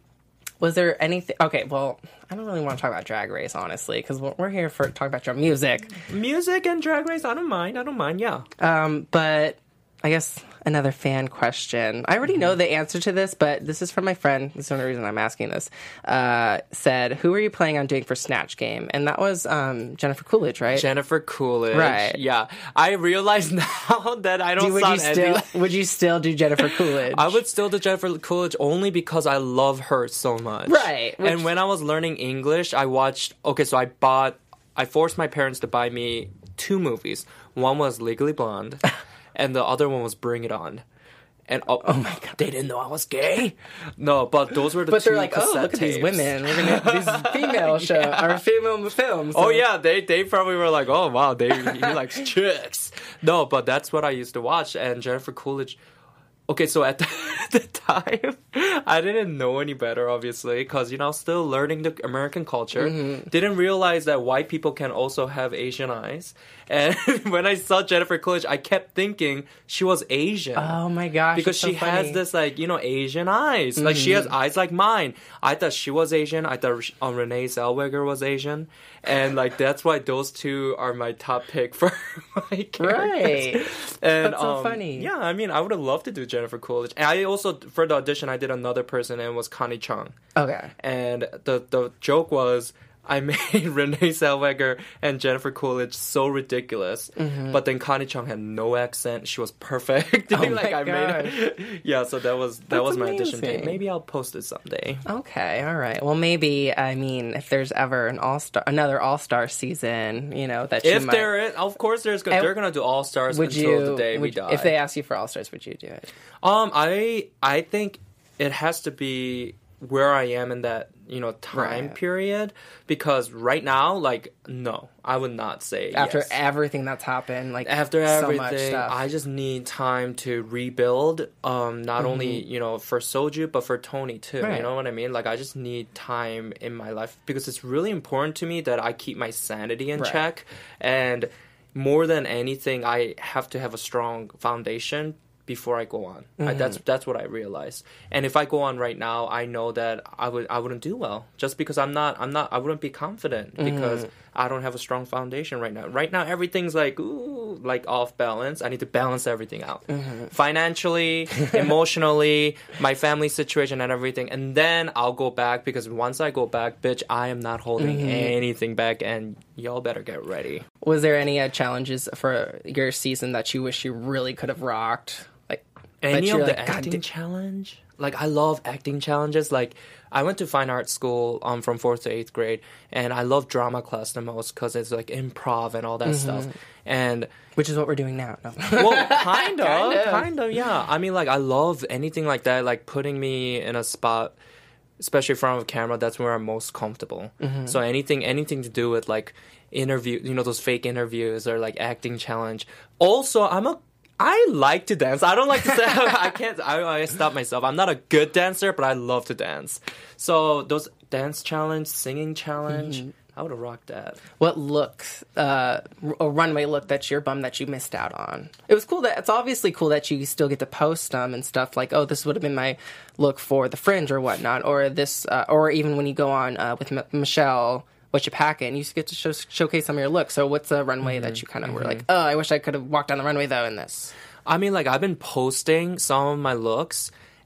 [SPEAKER 2] was there anything? Okay, well, I don't really want to talk about Drag Race, honestly, because we're here for talk about your music.
[SPEAKER 4] Music and Drag Race, I don't mind. I don't mind, yeah.
[SPEAKER 2] Um, but I guess another fan question. I already know the answer to this, but this is from my friend. This is the only reason I'm asking this. Uh, said, who are you planning on doing for Snatch Game? And that was um, Jennifer Coolidge, right?
[SPEAKER 4] Jennifer Coolidge.
[SPEAKER 2] Right.
[SPEAKER 4] Yeah. I realize now that I don't
[SPEAKER 2] do, would
[SPEAKER 4] sound
[SPEAKER 2] you still
[SPEAKER 4] any...
[SPEAKER 2] Would you still do Jennifer Coolidge?
[SPEAKER 4] I would still do Jennifer Coolidge only because I love her so much.
[SPEAKER 2] Right. Which...
[SPEAKER 4] And when I was learning English, I watched... Okay, so I bought... I forced my parents to buy me two movies. One was Legally Blonde, and the other one was Bring It On. And oh,
[SPEAKER 2] oh my god,
[SPEAKER 4] they didn't know I was gay. No, but those were the
[SPEAKER 2] but
[SPEAKER 4] two.
[SPEAKER 2] But they're like, oh, look
[SPEAKER 4] tapes.
[SPEAKER 2] at these women. We're gonna these female show yeah. or female films. So.
[SPEAKER 4] Oh yeah, they they probably were like, oh wow, they he likes chicks. No, but that's what I used to watch. And Jennifer Coolidge. Okay, so at the, at the time, I didn't know any better, obviously, because, you know, still learning the American culture. Mm-hmm. Didn't realize that white people can also have Asian eyes. And when I saw Jennifer Coolidge, I kept thinking she was Asian.
[SPEAKER 2] Oh, my gosh.
[SPEAKER 4] Because she
[SPEAKER 2] so
[SPEAKER 4] has this, like, you know, Asian eyes. Mm-hmm. Like, she has eyes like mine. I thought she was Asian. I thought um, Renee Zellweger was Asian. And, like, that's why those two are my top pick for my characters.
[SPEAKER 2] Right.
[SPEAKER 4] And,
[SPEAKER 2] that's so
[SPEAKER 4] um,
[SPEAKER 2] funny.
[SPEAKER 4] Yeah, I mean, I would have loved to do Jennifer Coolidge. And I also, for the audition, I did another person, and it was Connie Chung.
[SPEAKER 2] Okay.
[SPEAKER 4] And the the joke was, I made Renee Zellweger and Jennifer Coolidge so ridiculous, mm-hmm. but then Connie Chung had no accent. She was perfect.
[SPEAKER 2] Oh
[SPEAKER 4] like
[SPEAKER 2] my
[SPEAKER 4] I made her. Yeah, so that was that
[SPEAKER 2] That's
[SPEAKER 4] was my
[SPEAKER 2] amazing.
[SPEAKER 4] audition tape. Maybe I'll post it someday.
[SPEAKER 2] Okay, all right. Well, maybe I mean, if there's ever an all star, another all star season, you know that you
[SPEAKER 4] if
[SPEAKER 2] might,
[SPEAKER 4] there is, of course, there's gonna, they're gonna do all stars until
[SPEAKER 2] you,
[SPEAKER 4] the day
[SPEAKER 2] would,
[SPEAKER 4] we die.
[SPEAKER 2] If they ask you for all stars, would you do it?
[SPEAKER 4] Um, I I think it has to be where I am in that, you know, time
[SPEAKER 2] right.
[SPEAKER 4] period, because right now, like, no, I would not say
[SPEAKER 2] after
[SPEAKER 4] yes.
[SPEAKER 2] everything that's happened, like
[SPEAKER 4] after
[SPEAKER 2] so
[SPEAKER 4] everything,
[SPEAKER 2] much stuff.
[SPEAKER 4] I just need time to rebuild. Um, not mm-hmm. only you know for Soju, but for Tony too.
[SPEAKER 2] Right.
[SPEAKER 4] You know what I mean? Like, I just need time in my life because it's really important to me that I keep my sanity in
[SPEAKER 2] right.
[SPEAKER 4] check, and more than anything, I have to have a strong foundation before I go on. Mm-hmm. I, that's that's what I realized. And if I go on right now, I know that I would I wouldn't do well just because I'm not I'm not I wouldn't be confident because mm-hmm. I don't have a strong foundation right now. Right now everything's like ooh like off balance. I need to balance everything out. Mm-hmm. Financially, emotionally, my family situation and everything. And then I'll go back because once I go back, bitch, I am not holding mm-hmm. anything back and y'all better get ready.
[SPEAKER 2] Was there any uh, challenges for your season that you wish you really could have rocked?
[SPEAKER 4] Any of the
[SPEAKER 2] like,
[SPEAKER 4] acting challenge? Like, I love acting challenges. Like, I went to fine arts school um, from fourth to eighth grade, and I love drama class the most because it's, like, improv and all that mm-hmm. stuff. And
[SPEAKER 2] which is what we're doing now. No.
[SPEAKER 4] Well, kind of.
[SPEAKER 2] kind of.
[SPEAKER 4] Kind of, yeah. I mean, like, I love anything like that, like, putting me in a spot, especially in front of a camera, that's where I'm most comfortable. Mm-hmm. So anything anything to do with, like, interview, you know, those fake interviews or, like, acting challenge. Also, I'm a I like to dance. I don't like to say I can't. I, I stop myself. I'm not a good dancer, but I love to dance. So those dance challenge, singing challenge, mm-hmm. I would have rocked that.
[SPEAKER 2] What look, uh, a runway look that you're bummed that you missed out on? It was cool that it's obviously cool that you still get to post them and stuff like, oh, this would have been my look for the Fringe or whatnot, or this, uh, or even when you go on uh, with M- Michelle. What you pack in, you get to show, showcase some of your looks. So what's a runway mm-hmm. that you kind of mm-hmm. were like, oh, I wish I could have walked down the runway though in this?
[SPEAKER 4] I mean, like, I've been posting some of my looks,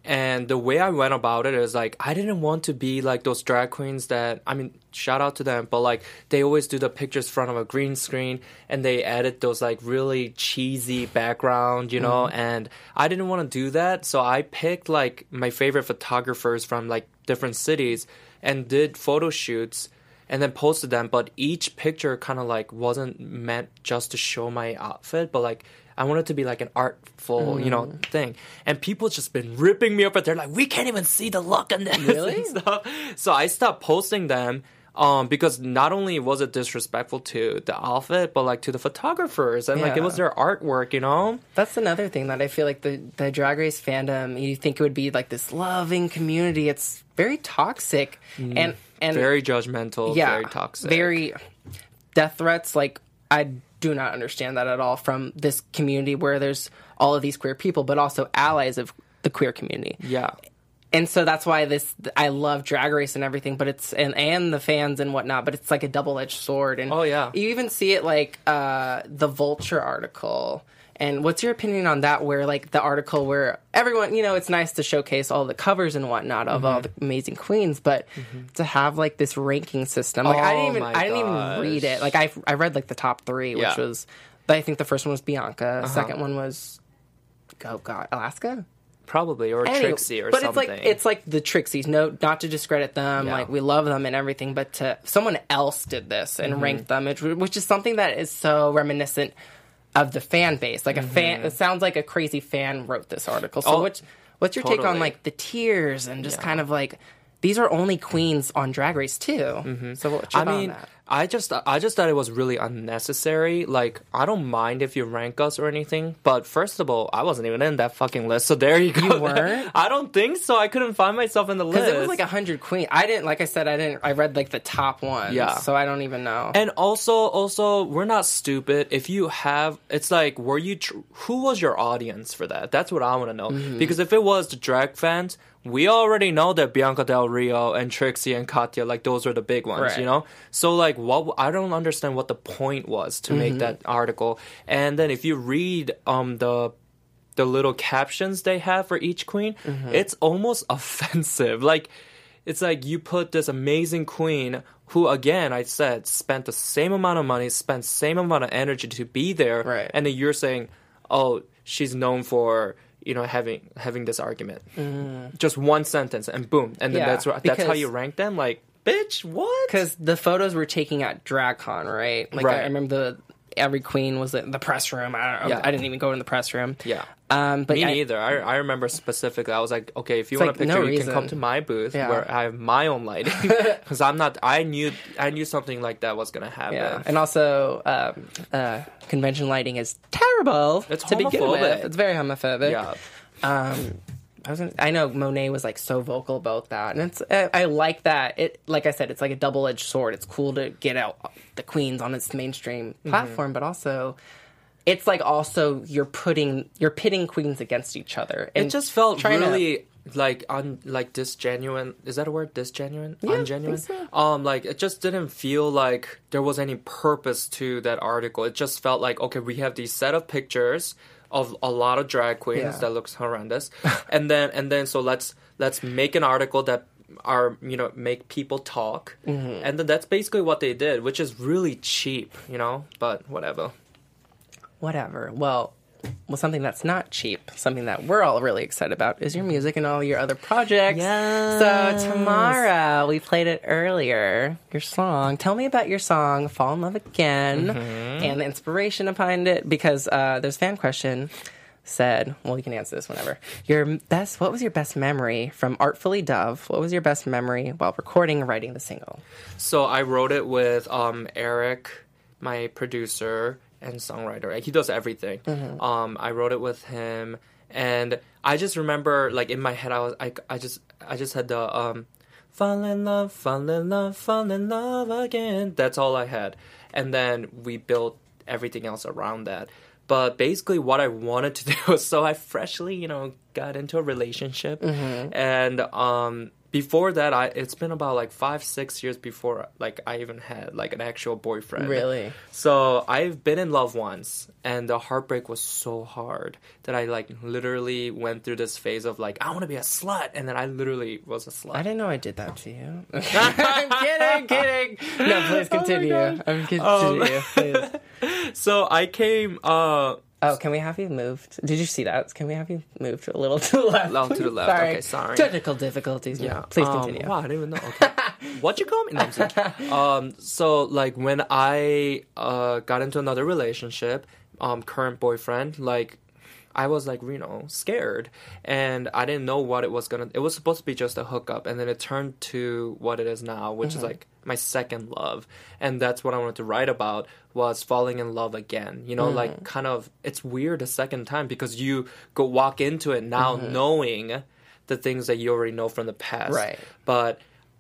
[SPEAKER 4] And the way I went about it is like I didn't want to be like those drag queens that, I mean, shout out to them, but like they always do the pictures in front of a green screen and they edit those like really cheesy background, you know, mm. and I didn't want to do that. So I picked like my favorite photographers from like different cities and did photo shoots and then posted them. But each picture kind of like wasn't meant just to show my outfit, but like I want it to be like an artful, mm. you know, thing. And people just been ripping me up, but they're like, we can't even see the look in this
[SPEAKER 2] really?
[SPEAKER 4] and stuff. So I stopped posting them um, because not only was it disrespectful to the outfit, but like to the photographers. And
[SPEAKER 2] yeah.
[SPEAKER 4] like it was their artwork, you know?
[SPEAKER 2] That's another thing that I feel like the, the Drag Race fandom, you think it would be like this loving community. It's very toxic. Mm. and and
[SPEAKER 4] Very judgmental,
[SPEAKER 2] yeah,
[SPEAKER 4] very toxic.
[SPEAKER 2] Very death threats, like I do not understand that at all from this community where there's all of these queer people, but also allies of the queer community.
[SPEAKER 4] Yeah.
[SPEAKER 2] And so that's why this, I love Drag Race and everything, but it's, and, and the fans and whatnot, but it's like a double-edged sword. And
[SPEAKER 4] oh, yeah.
[SPEAKER 2] You even see it like uh, the Vulture article. And what's your opinion on that, where like the article where everyone, you know, it's nice to showcase all the covers and whatnot of mm-hmm. all the amazing queens, but mm-hmm. to have like this ranking system, like
[SPEAKER 4] oh,
[SPEAKER 2] I didn't even,
[SPEAKER 4] my
[SPEAKER 2] I didn't
[SPEAKER 4] gosh.
[SPEAKER 2] even read it. Like I, I read like the top three, which
[SPEAKER 4] yeah.
[SPEAKER 2] was, I think the first one was Bianca,
[SPEAKER 4] uh-huh.
[SPEAKER 2] second one was, oh God, Alaska?
[SPEAKER 4] Probably, or
[SPEAKER 2] anyway,
[SPEAKER 4] Trixie or
[SPEAKER 2] but
[SPEAKER 4] something.
[SPEAKER 2] But it's like it's like the Trixies. No, not to discredit them.
[SPEAKER 4] Yeah.
[SPEAKER 2] Like we love them and everything, but to someone else did this and mm-hmm. ranked them, which, which is something that is so reminiscent of the fan base. Like a mm-hmm. fan, it sounds like a crazy fan wrote this article. So
[SPEAKER 4] oh,
[SPEAKER 2] what's what's your
[SPEAKER 4] totally.
[SPEAKER 2] take on like the tiers and just
[SPEAKER 4] yeah.
[SPEAKER 2] kind of like these are only queens on Drag Race too. Mm-hmm. So what's your
[SPEAKER 4] I
[SPEAKER 2] thought
[SPEAKER 4] mean,
[SPEAKER 2] on that?
[SPEAKER 4] I just I just thought it was really unnecessary. Like, I don't mind if you rank us or anything, but first of all, I wasn't even in that fucking list. So there you go.
[SPEAKER 2] You weren't?
[SPEAKER 4] I don't think so. I couldn't find myself in the list
[SPEAKER 2] Because it was like a hundred queens. I didn't, like I said, I didn't. I read like the top ones.
[SPEAKER 4] Yeah.
[SPEAKER 2] So I don't even know.
[SPEAKER 4] And also, also, we're not stupid. If you have, it's like, were you? Tr- who was your audience for that? That's what I want to know. Mm-hmm. Because if it was the drag fans, we already know that Bianca Del Rio and Trixie and Katya, like, those are the big ones,
[SPEAKER 2] right.
[SPEAKER 4] you know? So, like, what I don't understand what the point was to mm-hmm. make that article. And then if you read um the the little captions they have for each queen, mm-hmm. it's almost offensive. Like, it's like you put this amazing queen who, again, I said, spent the same amount of money, spent same amount of energy to be there,
[SPEAKER 2] right.
[SPEAKER 4] and then you're saying, oh, she's known for... you know, having having this argument. Mm. Just one sentence, and boom. And then
[SPEAKER 2] yeah,
[SPEAKER 4] that's that's how you rank them? Like, bitch, what?
[SPEAKER 2] Because the photos were taken at DragCon, right? Like,
[SPEAKER 4] right.
[SPEAKER 2] I, I remember the every queen was in the press room. I, don't,
[SPEAKER 4] yeah.
[SPEAKER 2] I didn't even go in the press room.
[SPEAKER 4] Yeah.
[SPEAKER 2] Um, but
[SPEAKER 4] Me
[SPEAKER 2] I,
[SPEAKER 4] neither. I, I remember specifically, I was like, okay, if you
[SPEAKER 2] It's
[SPEAKER 4] want
[SPEAKER 2] like,
[SPEAKER 4] a picture,
[SPEAKER 2] no
[SPEAKER 4] you
[SPEAKER 2] reason.
[SPEAKER 4] can come to my booth
[SPEAKER 2] Yeah.
[SPEAKER 4] where I have my own lighting. Because I'm not, I knew I knew something like that was going to happen.
[SPEAKER 2] Yeah. And also, um, uh, convention lighting is terrible
[SPEAKER 4] It's
[SPEAKER 2] to begin
[SPEAKER 4] homophobic.
[SPEAKER 2] with. It's very homophobic.
[SPEAKER 4] Yeah.
[SPEAKER 2] Um, I was gonna, I know Monet was like so vocal about that, and it's I, I like that. It like I said, it's like a double edged sword. It's cool to get out the queens on its mainstream platform, mm-hmm. but also it's like also you're putting you're pitting queens against each other. And
[SPEAKER 4] it just felt really
[SPEAKER 2] to,
[SPEAKER 4] like un like disgenuine. Is that a word? Disgenuine?
[SPEAKER 2] Yeah,
[SPEAKER 4] Ungenuine?
[SPEAKER 2] I think so.
[SPEAKER 4] Um, like it just didn't feel like there was any purpose to that article. It just felt like, okay, we have these set of pictures of a lot of drag queens
[SPEAKER 2] yeah.
[SPEAKER 4] that looks horrendous, and then and then so let's let's make an article that are you know make people talk, mm-hmm. and then that's basically what they did, which is really cheap, you know. But whatever.
[SPEAKER 2] Whatever. Well, well, something that's not cheap, something that we're all really excited about, is your music and all your other projects.
[SPEAKER 4] Yes.
[SPEAKER 2] So Tamara, we played it earlier. Your song. Tell me about your song, "Fall in Love Again," mm-hmm. and the inspiration behind it. Because uh, there's a fan question said, well, you can answer this whenever. Your best. What was your best memory from Artfully Dove? What was your best memory while recording and writing the single?
[SPEAKER 4] So I wrote it with um, Eric, my producer and songwriter. He does everything. Mm-hmm. Um, I wrote it with him, and I just remember, like in my head, I was, I, I just, I just had the um, fall in love, fall in love, fall in love again. That's all I had, and then we built everything else around that. But basically, what I wanted to do was, so I freshly, you know, got into a relationship, mm-hmm. and um. before that, I it's been about like five, six years before like I even had like an actual boyfriend.
[SPEAKER 2] Really?
[SPEAKER 4] So I've been in love once, and the heartbreak was so hard that I like literally went through this phase of like I want to be a slut, and then I literally was a slut.
[SPEAKER 2] I didn't know I did that to you. I'm kidding, kidding. No, please continue.
[SPEAKER 4] Oh
[SPEAKER 2] I'm continue,
[SPEAKER 4] Um,
[SPEAKER 2] please.
[SPEAKER 4] So I came. Uh,
[SPEAKER 2] Oh, can we have you moved? Did you see that? Can we have you moved a little to the left?
[SPEAKER 4] Oh, to the left.
[SPEAKER 2] Sorry.
[SPEAKER 4] Okay, sorry.
[SPEAKER 2] Technical difficulties. Yeah. Please
[SPEAKER 4] um,
[SPEAKER 2] continue.
[SPEAKER 4] Wow, I didn't even know. Okay. What you call me? No, I'm sorry. um, so like when I uh got into another relationship, um, current boyfriend, like I was like, you know, scared, and I didn't know what it was gonna. It was supposed to be just a hookup, and then it turned to what it is now, which
[SPEAKER 2] Mm-hmm.
[SPEAKER 4] is like my second love, and that's what I wanted to write about, was falling in love again. You know,
[SPEAKER 2] Mm.
[SPEAKER 4] like kind of it's weird the second time because you go walk into it now
[SPEAKER 2] Mm-hmm.
[SPEAKER 4] knowing the things that you already know from the past,
[SPEAKER 2] Right.
[SPEAKER 4] But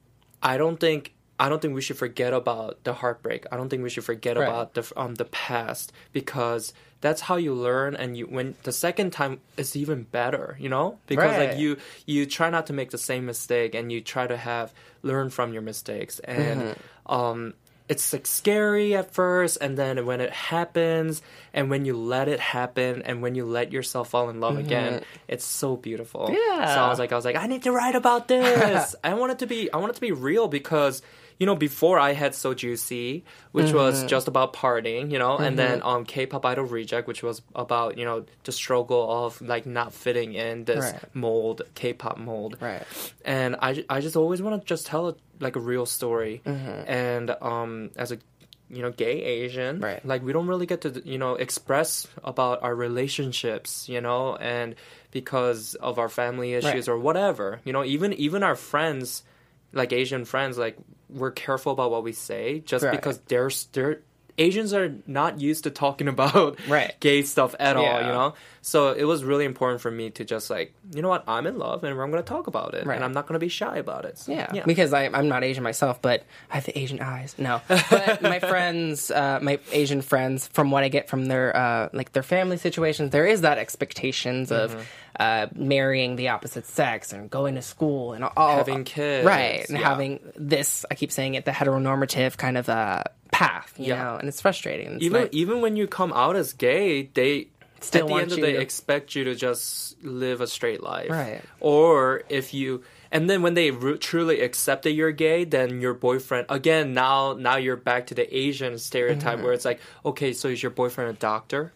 [SPEAKER 4] I don't think. I don't think we should forget about the heartbreak. I don't think we should forget
[SPEAKER 2] Right.
[SPEAKER 4] about the um the past, because that's how you learn, and you when the second time is even better, you know? Because
[SPEAKER 2] Right.
[SPEAKER 4] like you you try not to make the same mistake, and you try to have learn from your mistakes, and
[SPEAKER 2] Mm-hmm.
[SPEAKER 4] um it's like scary at first, and then when it happens, and when you let it happen, and when you let yourself fall in love again, it's so beautiful.
[SPEAKER 2] Mm-hmm. Yeah.
[SPEAKER 4] So I was like, I was like, I need to write about this. I want it to be, I want it to be real, because you know, before I had So Juicy, which was
[SPEAKER 2] Mm-hmm.
[SPEAKER 4] just about partying, you know, and then um K-pop Idol Reject, which was about, you know, the struggle of like not fitting in this
[SPEAKER 2] Right.
[SPEAKER 4] mold, K-pop mold.
[SPEAKER 2] Right.
[SPEAKER 4] And I, I just always want to just tell it like a real story.
[SPEAKER 2] Mm-hmm.
[SPEAKER 4] And um as a you know, gay Asian,
[SPEAKER 2] Right.
[SPEAKER 4] like we don't really get to, you know, express about our relationships, you know, and because of our family issues
[SPEAKER 2] Right.
[SPEAKER 4] or whatever, you know, even even our friends, like Asian friends, like we're careful about what we say just
[SPEAKER 2] Right.
[SPEAKER 4] because they're they're Asians are not used to talking about
[SPEAKER 2] Right.
[SPEAKER 4] gay stuff at all,
[SPEAKER 2] Yeah.
[SPEAKER 4] you know? So it was really important for me to just like, you know what, I'm in love and I'm going to talk about it.
[SPEAKER 2] Right.
[SPEAKER 4] And I'm not going to be shy about it. So,
[SPEAKER 2] Yeah, because I, I'm not Asian myself, but I have the Asian eyes. No, but my friends, uh, my Asian friends, from what I get from their uh, like their family situations, there is that expectations of uh, marrying the opposite sex and going to school and all
[SPEAKER 4] Having kids,
[SPEAKER 2] right? And
[SPEAKER 4] yeah.
[SPEAKER 2] having this, I keep saying it, the heteronormative kind of uh, path, you
[SPEAKER 4] Yeah.
[SPEAKER 2] know, and it's frustrating. It's
[SPEAKER 4] Even
[SPEAKER 2] like-
[SPEAKER 4] even when you come out as gay, they
[SPEAKER 2] Still
[SPEAKER 4] at the
[SPEAKER 2] want
[SPEAKER 4] end of
[SPEAKER 2] you
[SPEAKER 4] the day
[SPEAKER 2] to-
[SPEAKER 4] expect you to just live a straight life,
[SPEAKER 2] Right.
[SPEAKER 4] Or if you, and then when they re- truly accept that you're gay, then your boyfriend again now now you're back to the Asian stereotype
[SPEAKER 2] Mm-hmm.
[SPEAKER 4] where it's like, okay, so is your boyfriend a doctor?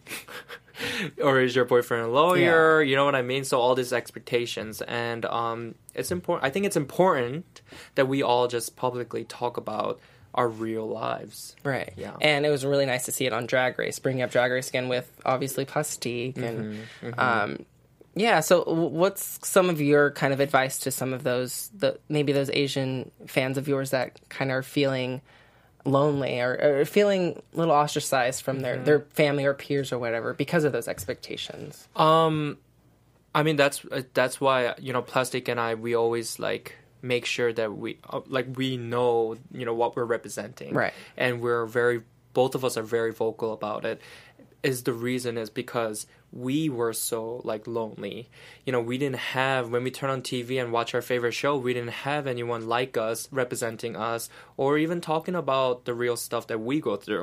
[SPEAKER 4] Or is your boyfriend a lawyer? You know what I mean? So all these expectations, and um, it's important. I think it's important that we all just publicly talk about our real lives.
[SPEAKER 2] Right.
[SPEAKER 4] Yeah.
[SPEAKER 2] And it was really nice to see it on Drag Race, bringing up Drag Race again with obviously Plastique and
[SPEAKER 4] Mm-hmm,
[SPEAKER 2] um yeah, so w- what's some of your kind of advice to some of those the maybe those Asian fans of yours that kind of are feeling lonely or, or feeling a little ostracized from their,
[SPEAKER 4] Mm-hmm.
[SPEAKER 2] their family or peers or whatever because of those expectations?
[SPEAKER 4] Um, I mean that's uh, that's why you know Plastic and I we always like make sure that we uh, like we know you know what we're representing,
[SPEAKER 2] Right.
[SPEAKER 4] And we're very both of us are very vocal about it. Is the reason is because we were so like lonely. You know, we didn't have when we turn on T V and watch our favorite show, we didn't have anyone like us representing us or even talking about the real stuff that we go through.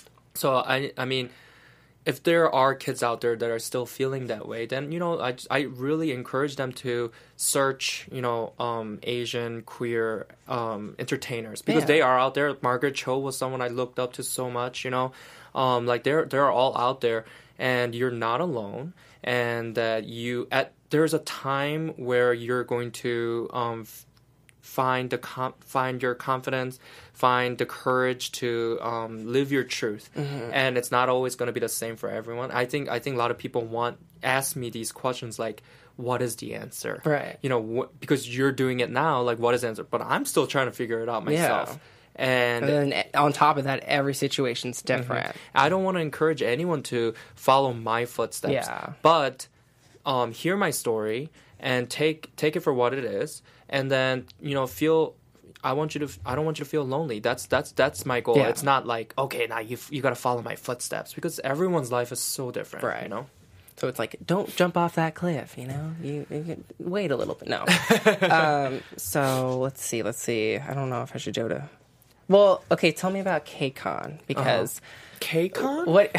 [SPEAKER 4] So I I mean, if there are kids out there that are still feeling that way, then you know I, I really encourage them to search you know um, Asian queer um, entertainers because
[SPEAKER 2] Yeah.
[SPEAKER 4] they are out there. Margaret Cho was someone I looked up to so much. You know, um, like they're they're all out there, and you're not alone. And that you at there's a time where you're going to um, f- find the com- find your confidence, find the courage to um, live your truth, and it's not always going to be the same for everyone. I think I think a lot of people want ask me these questions like, "What is the answer?"
[SPEAKER 2] Right.
[SPEAKER 4] You know, wh- because you're doing it now. Like, what is the answer? But I'm still trying to figure it out myself.
[SPEAKER 2] Yeah.
[SPEAKER 4] And,
[SPEAKER 2] And then on top of that, every situation's different.
[SPEAKER 4] I don't want to encourage anyone to follow my footsteps.
[SPEAKER 2] Yeah.
[SPEAKER 4] But um, hear my story and take take it for what it is, and then you know feel. I want you to. I don't want you to feel lonely. That's that's that's my goal.
[SPEAKER 2] Yeah.
[SPEAKER 4] It's not like okay, now you you got to follow my footsteps because everyone's life is so different.
[SPEAKER 2] Right.
[SPEAKER 4] You know.
[SPEAKER 2] So it's like, don't jump off that cliff, you know? You, you can wait a little bit. No. um, so let's see, let's see. I don't know if I should go to... Well, okay, tell me about KCON, because...
[SPEAKER 4] Uh-huh. KCON?
[SPEAKER 2] What...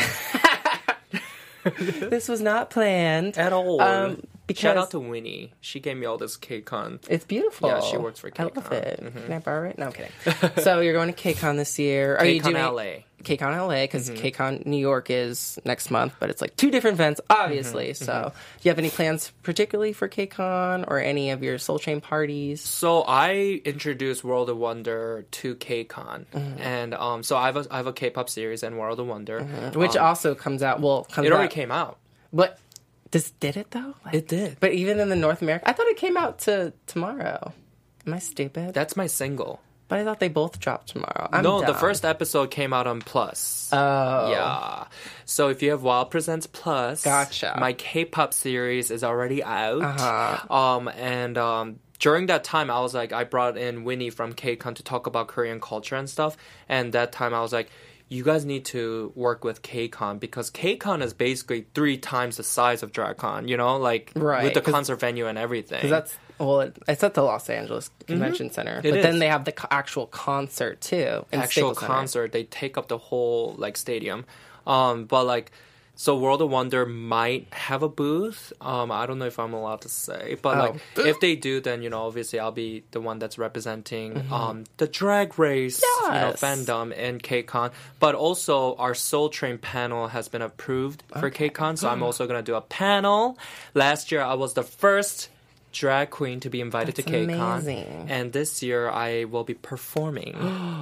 [SPEAKER 2] This was not planned.
[SPEAKER 4] At all.
[SPEAKER 2] Um, because
[SPEAKER 4] Shout out to Winnie. She gave me all this KCON.
[SPEAKER 2] It's beautiful.
[SPEAKER 4] Yeah, she works for KCON.
[SPEAKER 2] I love it. Mm-hmm. Can I borrow it? No, I'm kidding. So you're going to KCON this year. Are
[SPEAKER 4] KCON
[SPEAKER 2] you doing
[SPEAKER 4] L A.
[SPEAKER 2] KCON L A, because mm-hmm. KCON New York is next month, but it's like two different events, obviously. Mm-hmm. So mm-hmm. do you have any plans particularly for KCON or any of your Soul Train parties?
[SPEAKER 4] So I introduced World of Wonder to KCON. Mm-hmm. And um, so I have, a, I have a K-pop series and World of Wonder.
[SPEAKER 2] Mm-hmm. Which um, also comes out, well, comes
[SPEAKER 4] It already
[SPEAKER 2] out.
[SPEAKER 4] came out.
[SPEAKER 2] But this did it, though? Like,
[SPEAKER 4] it did.
[SPEAKER 2] But even in the North America, I thought it came out to tomorrow. Am I stupid?
[SPEAKER 4] That's my single.
[SPEAKER 2] But I thought they both dropped tomorrow. I'm
[SPEAKER 4] no,
[SPEAKER 2] dumb.
[SPEAKER 4] the first episode came out on Plus.
[SPEAKER 2] Oh.
[SPEAKER 4] Yeah. So if you have Wild Presents Plus,
[SPEAKER 2] gotcha.
[SPEAKER 4] My K-pop series is already out.
[SPEAKER 2] Uh-huh.
[SPEAKER 4] Um, and um, during that time, I was like, I brought in Winnie from KCON to talk about Korean culture and stuff. And that time I was like, you guys need to work with KCON because KCON is basically three times the size of DragCon, you know, like
[SPEAKER 2] right.
[SPEAKER 4] with the concert venue and everything.
[SPEAKER 2] Because that's, well, it, it's at the Los Angeles Convention mm-hmm. Center.
[SPEAKER 4] It
[SPEAKER 2] but
[SPEAKER 4] is.
[SPEAKER 2] Then they have the co- actual concert, too. In
[SPEAKER 4] actual
[SPEAKER 2] Staples
[SPEAKER 4] concert.
[SPEAKER 2] Center.
[SPEAKER 4] They take up the whole, like, stadium. Um, but, like, so World of Wonder might have a booth. Um, I don't know if I'm allowed to say. But,
[SPEAKER 2] oh.
[SPEAKER 4] like, if they do, then, you know, obviously I'll be the one that's representing mm-hmm. um, the Drag Race,
[SPEAKER 2] yes.
[SPEAKER 4] you know, fandom in KCON. But also, our Soul Train panel has been approved for okay. KCON. So I'm also going to do a panel. Last year, I was the first drag queen to be invited
[SPEAKER 2] That's
[SPEAKER 4] to KCON.
[SPEAKER 2] Amazing.
[SPEAKER 4] And this year, I will be performing.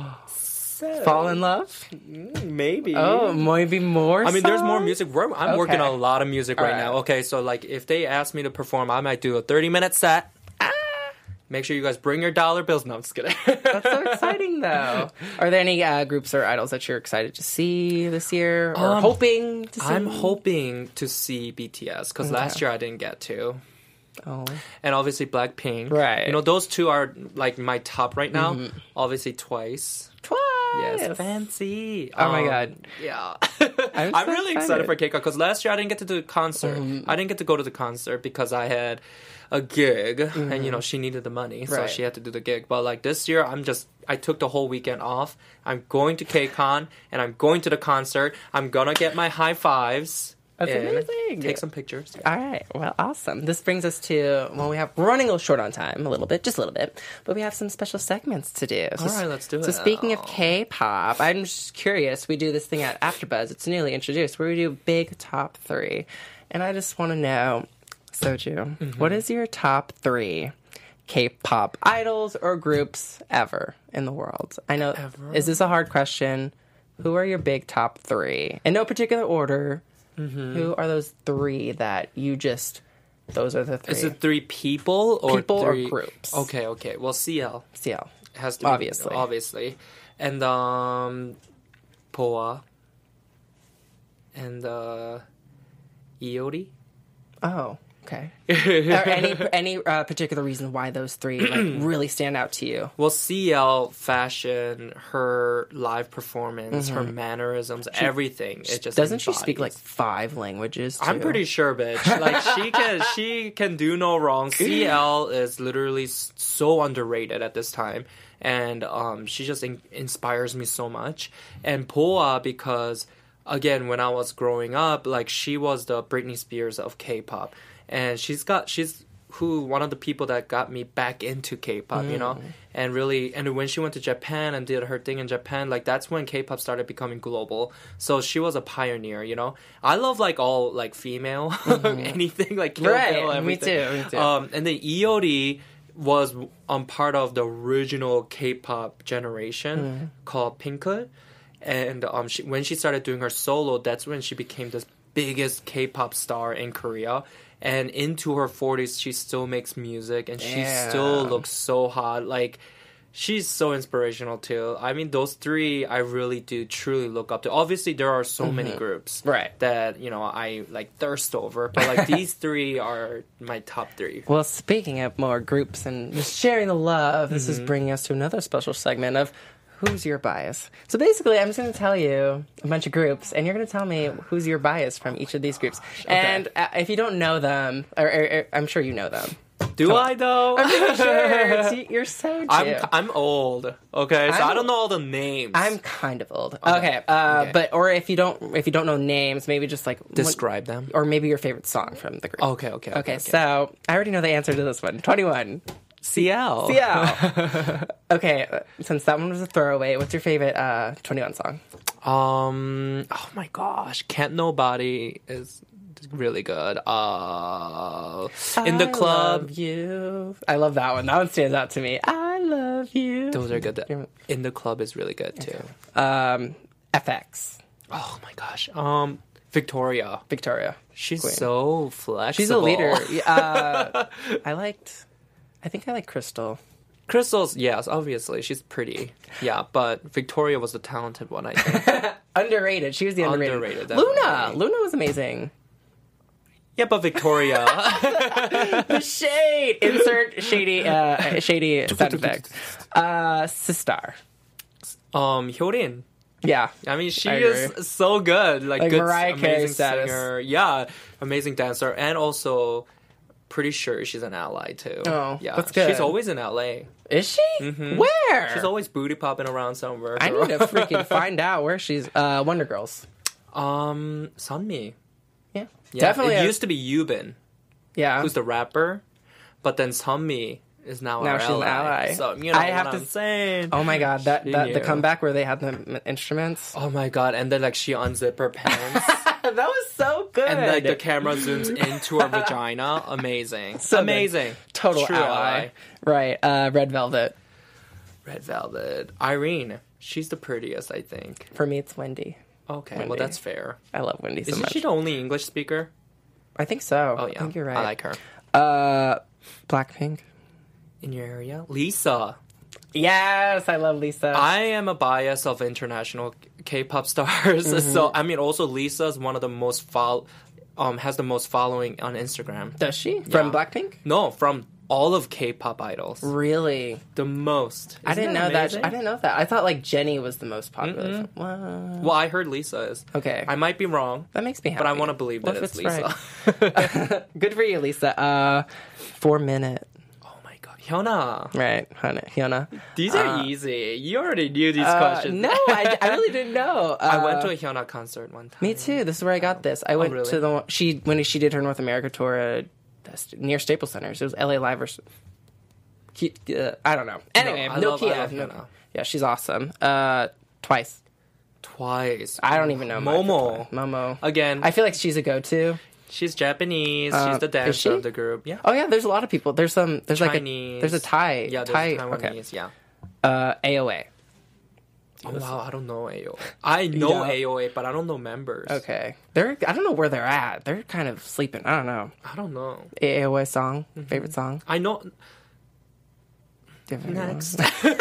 [SPEAKER 2] So, fall in love?
[SPEAKER 4] Maybe.
[SPEAKER 2] Oh, maybe more
[SPEAKER 4] I mean, there's more music. We're, I'm
[SPEAKER 2] okay.
[SPEAKER 4] working on a lot of music right,
[SPEAKER 2] right
[SPEAKER 4] now. Okay, so like if they ask me to perform, I might do a thirty-minute set. Ah! Make sure you guys bring your dollar bills. No, I'm just kidding.
[SPEAKER 2] That's so exciting, though. Are there any uh, groups or idols that you're excited to see this year? Or
[SPEAKER 4] um,
[SPEAKER 2] hoping to see?
[SPEAKER 4] I'm hoping to see B T S because okay. last year I didn't get to.
[SPEAKER 2] Oh.
[SPEAKER 4] And obviously Blackpink.
[SPEAKER 2] Right.
[SPEAKER 4] You know, those two are like my top right now. Mm-hmm. Obviously Twice.
[SPEAKER 2] Twice.
[SPEAKER 4] Yes. Fancy.
[SPEAKER 2] Oh
[SPEAKER 4] um,
[SPEAKER 2] my god.
[SPEAKER 4] Yeah.
[SPEAKER 2] I'm,
[SPEAKER 4] I'm
[SPEAKER 2] so
[SPEAKER 4] really
[SPEAKER 2] excited.
[SPEAKER 4] excited for KCON because last year I didn't get to do a concert. Mm-hmm. I didn't get to go to the concert because I had a gig mm-hmm. and you know she needed the money so
[SPEAKER 2] right.
[SPEAKER 4] she had to do the gig. But like this year I'm just I took the whole weekend off. I'm going to KCON and I'm going to the concert. I'm gonna get my high fives.
[SPEAKER 2] That's amazing.
[SPEAKER 4] Take some pictures.
[SPEAKER 2] All right. Well, awesome. This brings us to, well, we have, we're running a little short on time, a little bit, just a little bit, but we have some special segments to do. So,
[SPEAKER 4] all right, let's do it.
[SPEAKER 2] So speaking of K-pop, I'm just curious. We do this thing at AfterBuzz. It's newly introduced where we do big top three. And I just want to know, Soju, mm-hmm. what is your top three K-pop idols or groups ever in the world? I know,
[SPEAKER 4] ever?
[SPEAKER 2] Is this a hard question? Who are your big top three? In no particular order. Mm-hmm. Who are those three that you just... Those are the three.
[SPEAKER 4] Is it three people or
[SPEAKER 2] people
[SPEAKER 4] three...
[SPEAKER 2] or groups?
[SPEAKER 4] Okay, okay. Well, C L.
[SPEAKER 2] C L.
[SPEAKER 4] Has to
[SPEAKER 2] obviously.
[SPEAKER 4] Be, obviously. And, um... P O A. And, uh... E O D.
[SPEAKER 2] Oh, okay. Are any any uh, particular reason why those three like really stand out to you?
[SPEAKER 4] Well, C L, fashion, her live performance, mm-hmm. her mannerisms, she, everything. It just
[SPEAKER 2] doesn't
[SPEAKER 4] embodies.
[SPEAKER 2] She speak like five languages? Too?
[SPEAKER 4] I'm pretty sure, bitch. Like she can, she can do no wrong. C L is literally so underrated at this time, and um, she just in- inspires me so much. And P O A because. Again, when I was growing up, like she was the Britney Spears of K-pop, and she's got she's who one of the people that got me back into K-pop, mm. you know, and really, and when she went to Japan and did her thing in Japan, like that's when K-pop started becoming global. So she was a pioneer, you know. I love like all like female mm-hmm. anything like Kill
[SPEAKER 2] right.
[SPEAKER 4] Bill, everything.
[SPEAKER 2] Me too. Me too.
[SPEAKER 4] Um, and then E O D was um part of the original K-pop generation mm. called Pinkhood. And um, she, when she started doing her solo, that's when she became the biggest K-pop star in Korea. And into her forties, she still makes music, and she
[SPEAKER 2] yeah.
[SPEAKER 4] still looks so hot. Like, she's so inspirational, too. I mean, those three, I really do truly look up to. Obviously, there are so mm-hmm. many groups
[SPEAKER 2] right.
[SPEAKER 4] that, you know, I, like, thirst over. But, like, these three are my top three.
[SPEAKER 2] Well, speaking of more groups and just sharing the love, this mm-hmm. is bringing us to another special segment of Who's your bias? So basically, I'm just going to tell you a bunch of groups, and you're going to tell me who's your bias from each of these groups. And uh, if you don't know them, or, or, or I'm sure you know them.
[SPEAKER 4] Do so, I though?
[SPEAKER 2] I'm pretty sure. See, you're so.
[SPEAKER 4] I'm I'm old. Okay, so I'm, I don't know all the names.
[SPEAKER 2] I'm kind of old. Okay, okay. Uh, okay. But or if you don't if you don't know names, maybe just like
[SPEAKER 4] describe
[SPEAKER 2] one,
[SPEAKER 4] them,
[SPEAKER 2] or maybe your favorite song from the group.
[SPEAKER 4] Okay, okay, okay.
[SPEAKER 2] Okay, okay. So I already know the answer to this one. twenty-one.
[SPEAKER 4] C L.
[SPEAKER 2] C L. Okay, since that one was a throwaway, what's your favorite uh, twenty-one song?
[SPEAKER 4] Um. Oh my gosh, Can't Nobody is really good. Uh, in the club.
[SPEAKER 2] I love you. I love that one. That one stands out to me. I love you.
[SPEAKER 4] Those are good. In the Club is really good too.
[SPEAKER 2] Um, F X.
[SPEAKER 4] Oh my gosh. Um, Victoria.
[SPEAKER 2] Victoria.
[SPEAKER 4] She's
[SPEAKER 2] Queen.
[SPEAKER 4] so flexible.
[SPEAKER 2] She's a leader. Uh, I liked. I think I like Crystal.
[SPEAKER 4] Crystal's, yes, obviously. She's pretty. Yeah, but Victoria was the talented one, I think.
[SPEAKER 2] Underrated. She was the underrated.
[SPEAKER 4] Underrated,
[SPEAKER 2] Luna.
[SPEAKER 4] definitely.
[SPEAKER 2] Luna was amazing.
[SPEAKER 4] Yeah, but Victoria.
[SPEAKER 2] The shade. Insert shady, uh, shady sound effect. Uh, Sistar.
[SPEAKER 4] Um, Hyorin.
[SPEAKER 2] Yeah.
[SPEAKER 4] I mean, she
[SPEAKER 2] I
[SPEAKER 4] is
[SPEAKER 2] agree.
[SPEAKER 4] so good. Like,
[SPEAKER 2] Like
[SPEAKER 4] good,
[SPEAKER 2] Mariah Carey
[SPEAKER 4] amazing
[SPEAKER 2] status.
[SPEAKER 4] singer. Yeah, amazing dancer. And also, pretty sure she's an ally, too.
[SPEAKER 2] Oh,
[SPEAKER 4] yeah.
[SPEAKER 2] that's good.
[SPEAKER 4] She's always in L A.
[SPEAKER 2] Is she?
[SPEAKER 4] Mm-hmm.
[SPEAKER 2] Where?
[SPEAKER 4] She's always booty popping around somewhere.
[SPEAKER 2] I need to freaking find out where she's. Uh, Wonder Girls.
[SPEAKER 4] Um, Sunmi.
[SPEAKER 2] Yeah.
[SPEAKER 4] Yeah,
[SPEAKER 2] Definitely.
[SPEAKER 4] It
[SPEAKER 2] a-
[SPEAKER 4] used to be Yubin,
[SPEAKER 2] yeah.
[SPEAKER 4] who's the rapper, but then Sunmi is now,
[SPEAKER 2] Now
[SPEAKER 4] our
[SPEAKER 2] she's an ally.
[SPEAKER 4] So, you know
[SPEAKER 2] I have
[SPEAKER 4] what
[SPEAKER 2] to
[SPEAKER 4] I'm saying.
[SPEAKER 2] Oh my god, that,
[SPEAKER 4] She
[SPEAKER 2] that the
[SPEAKER 4] knew.
[SPEAKER 2] comeback where they had the m- instruments.
[SPEAKER 4] Oh my god, and then like she unzipped her pants.
[SPEAKER 2] That was so good.
[SPEAKER 4] And like the camera zooms into her vagina. Amazing.
[SPEAKER 2] So good.
[SPEAKER 4] Amazing.
[SPEAKER 2] Total
[SPEAKER 4] True
[SPEAKER 2] ally. Right. Uh, Red Velvet.
[SPEAKER 4] Red Velvet. Irene. She's the prettiest, I think.
[SPEAKER 2] For me, it's Wendy.
[SPEAKER 4] Okay,
[SPEAKER 2] Wendy.
[SPEAKER 4] well that's fair.
[SPEAKER 2] I love Wendy so
[SPEAKER 4] Isn't
[SPEAKER 2] much.
[SPEAKER 4] she the only English speaker?
[SPEAKER 2] I think so.
[SPEAKER 4] Oh yeah.
[SPEAKER 2] I think you're right.
[SPEAKER 4] I like her.
[SPEAKER 2] Uh, Blackpink.
[SPEAKER 4] In your area? Lisa.
[SPEAKER 2] Yes, I love Lisa.
[SPEAKER 4] I am a bias of international K-pop stars.
[SPEAKER 2] Mm-hmm.
[SPEAKER 4] So I mean also Lisa is one of the most fol- um has the most following on Instagram.
[SPEAKER 2] Does she? From Blackpink?
[SPEAKER 4] No, from all of K-pop idols.
[SPEAKER 2] Really?
[SPEAKER 4] The most.
[SPEAKER 2] I didn't
[SPEAKER 4] Isn't
[SPEAKER 2] know
[SPEAKER 4] amazing?
[SPEAKER 2] that. I didn't know that. I thought like Jenny was the most popular. Wow.
[SPEAKER 4] Well, I heard Lisa is.
[SPEAKER 2] Okay.
[SPEAKER 4] I might be wrong,
[SPEAKER 2] That makes me happy.
[SPEAKER 4] but I want to believe that
[SPEAKER 2] What if
[SPEAKER 4] it's,
[SPEAKER 2] it's
[SPEAKER 4] Lisa.
[SPEAKER 2] Good for you, Lisa. Uh, four minute.
[SPEAKER 4] Oh my god, Hyuna.
[SPEAKER 2] Right, Hyuna. Hyuna.
[SPEAKER 4] These are
[SPEAKER 2] Uh,
[SPEAKER 4] easy. You already knew these
[SPEAKER 2] Uh,
[SPEAKER 4] questions.
[SPEAKER 2] no, I, I really didn't know. Uh,
[SPEAKER 4] I went to a Hyuna concert one time.
[SPEAKER 2] Me too. This is where I got this. I went
[SPEAKER 4] really?
[SPEAKER 2] to the one, she when she did her North America tour uh, near Staples Center. So it was L A Live or s- Ki- uh, I don't know. Anyway,
[SPEAKER 4] I
[SPEAKER 2] no,
[SPEAKER 4] love- I
[SPEAKER 2] Kia.
[SPEAKER 4] love
[SPEAKER 2] No-
[SPEAKER 4] Hyuna.
[SPEAKER 2] yeah, she's awesome. Uh, twice.
[SPEAKER 4] Twice.
[SPEAKER 2] I don't even know my
[SPEAKER 4] Momo.
[SPEAKER 2] Momo.
[SPEAKER 4] Again,
[SPEAKER 2] I feel like she's a go-to.
[SPEAKER 4] she's Japanese.
[SPEAKER 2] Uh,
[SPEAKER 4] she's the
[SPEAKER 2] is
[SPEAKER 4] dancer
[SPEAKER 2] she?
[SPEAKER 4] of the group. Yeah.
[SPEAKER 2] Oh yeah, there's a lot of people. There's some. There's like a.
[SPEAKER 4] Chinese.
[SPEAKER 2] There's a Thai.
[SPEAKER 4] Yeah, there's
[SPEAKER 2] Thai.
[SPEAKER 4] a
[SPEAKER 2] Okay.
[SPEAKER 4] Taiwanese. Yeah.
[SPEAKER 2] Uh, A O A.
[SPEAKER 4] Oh wow, I don't know A O A. I know
[SPEAKER 2] don't?
[SPEAKER 4] A O A, but I don't know members.
[SPEAKER 2] Okay. They're. I don't know where they're at. They're kind of sleeping. I don't know.
[SPEAKER 4] I don't know.
[SPEAKER 2] A O A song.
[SPEAKER 4] Mm-hmm.
[SPEAKER 2] Favorite song.
[SPEAKER 4] I know.
[SPEAKER 2] Do you have another one?
[SPEAKER 4] Next.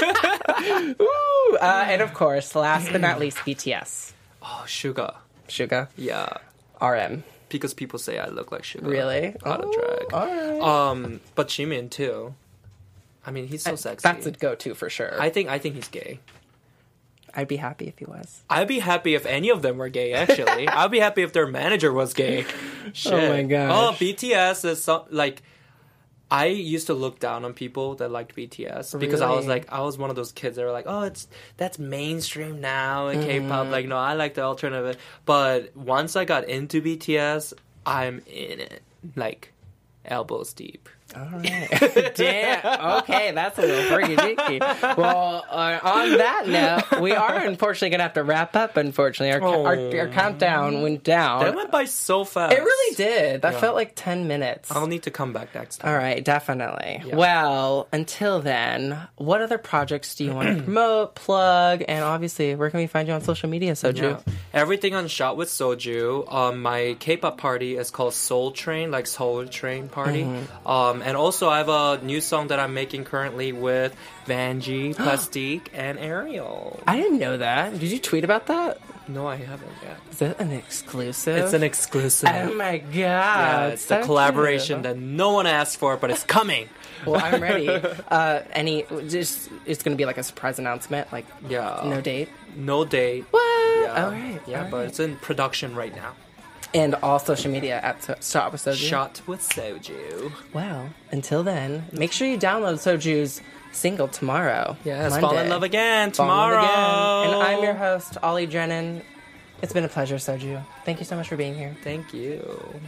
[SPEAKER 2] Woo! Uh, and of course, last but not least, B T S.
[SPEAKER 4] Oh, Suga.
[SPEAKER 2] Suga.
[SPEAKER 4] Yeah.
[SPEAKER 2] R M.
[SPEAKER 4] Because people say I look like Suga.
[SPEAKER 2] Really?
[SPEAKER 4] Out of
[SPEAKER 2] Oh,
[SPEAKER 4] drag.
[SPEAKER 2] alright.
[SPEAKER 4] Um, but Jimin too. I mean, he's so sexy.
[SPEAKER 2] That's a go-to for sure.
[SPEAKER 4] I think I think he's gay.
[SPEAKER 2] I'd be happy if he was.
[SPEAKER 4] I'd be happy if any of them were gay. Actually, I'd be happy if their manager was gay. Shit.
[SPEAKER 2] Oh my gosh.
[SPEAKER 4] Oh, B T S is so, like. I used to look down on people that liked B T S because I was
[SPEAKER 2] Really?
[SPEAKER 4] like, I was one of those kids that were like, oh, it's that's mainstream now in
[SPEAKER 2] Mm-hmm.
[SPEAKER 4] K-pop. Like, no, I like the alternative. But once I got into B T S, I'm in it, like elbows deep.
[SPEAKER 2] All right. Damn. Okay, that's a little freaky deaky. Well, uh, on that note, we are unfortunately going to have to wrap up, unfortunately. Our,
[SPEAKER 4] Oh.
[SPEAKER 2] our, our countdown went down.
[SPEAKER 4] That went by so fast.
[SPEAKER 2] It really did. That
[SPEAKER 4] Yeah.
[SPEAKER 2] felt like ten minutes.
[SPEAKER 4] I'll need to come back next time.
[SPEAKER 2] All right, definitely.
[SPEAKER 4] Yeah.
[SPEAKER 2] Well, until then, what other projects do you want to promote, plug, and obviously, where can we find you on social media, Soju?
[SPEAKER 4] Yeah. Everything on Shot with Soju. Um, my K-pop party is called Soul Train, like Soul Train Party.
[SPEAKER 2] Mm-hmm.
[SPEAKER 4] Um, Um, and also, I have a new song that I'm making currently with Vanjie, Plastique, and Ariel.
[SPEAKER 2] I didn't know that. Did you tweet about that?
[SPEAKER 4] No, I haven't yet.
[SPEAKER 2] Is that an exclusive?
[SPEAKER 4] It's an exclusive.
[SPEAKER 2] Oh my god!
[SPEAKER 4] Yeah, it's
[SPEAKER 2] so
[SPEAKER 4] a collaboration
[SPEAKER 2] cute.
[SPEAKER 4] that no one asked for, but it's coming.
[SPEAKER 2] Well, I'm ready. Uh, any? Just it's going to be like a surprise announcement. Like,
[SPEAKER 4] Yeah.
[SPEAKER 2] no date.
[SPEAKER 4] No date.
[SPEAKER 2] What?
[SPEAKER 4] Yeah.
[SPEAKER 2] All right.
[SPEAKER 4] Yeah,
[SPEAKER 2] all
[SPEAKER 4] but
[SPEAKER 2] right.
[SPEAKER 4] it's in production right now.
[SPEAKER 2] And all social media at so- Shot with Soju.
[SPEAKER 4] Shot with Soju.
[SPEAKER 2] Wow. Until then, make sure you download Soju's single tomorrow.
[SPEAKER 4] Yes,
[SPEAKER 2] Monday.
[SPEAKER 4] fall in love again
[SPEAKER 2] Fall in love
[SPEAKER 4] tomorrow.
[SPEAKER 2] again. And I'm your host, Ollie Drennan. It's been a pleasure, Soju. Thank you so much for being here.
[SPEAKER 4] Thank you.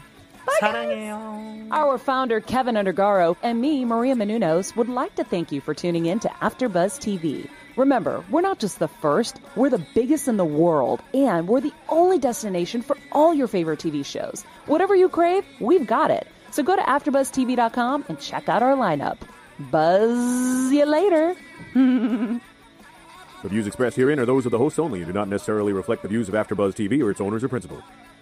[SPEAKER 3] Our founder, Kevin Undergaro, and me, Maria Menounos, would like to thank you for tuning in to AfterBuzz T V. Remember, we're not just the first, we're the biggest in the world, and we're the only destination for all your favorite T V shows. Whatever you crave, we've got it. So go to after buzz t v dot com and check out our lineup. Buzz you later.
[SPEAKER 5] The views expressed herein are those of the hosts only and do not necessarily reflect the views of AfterBuzz T V or its owners or principals.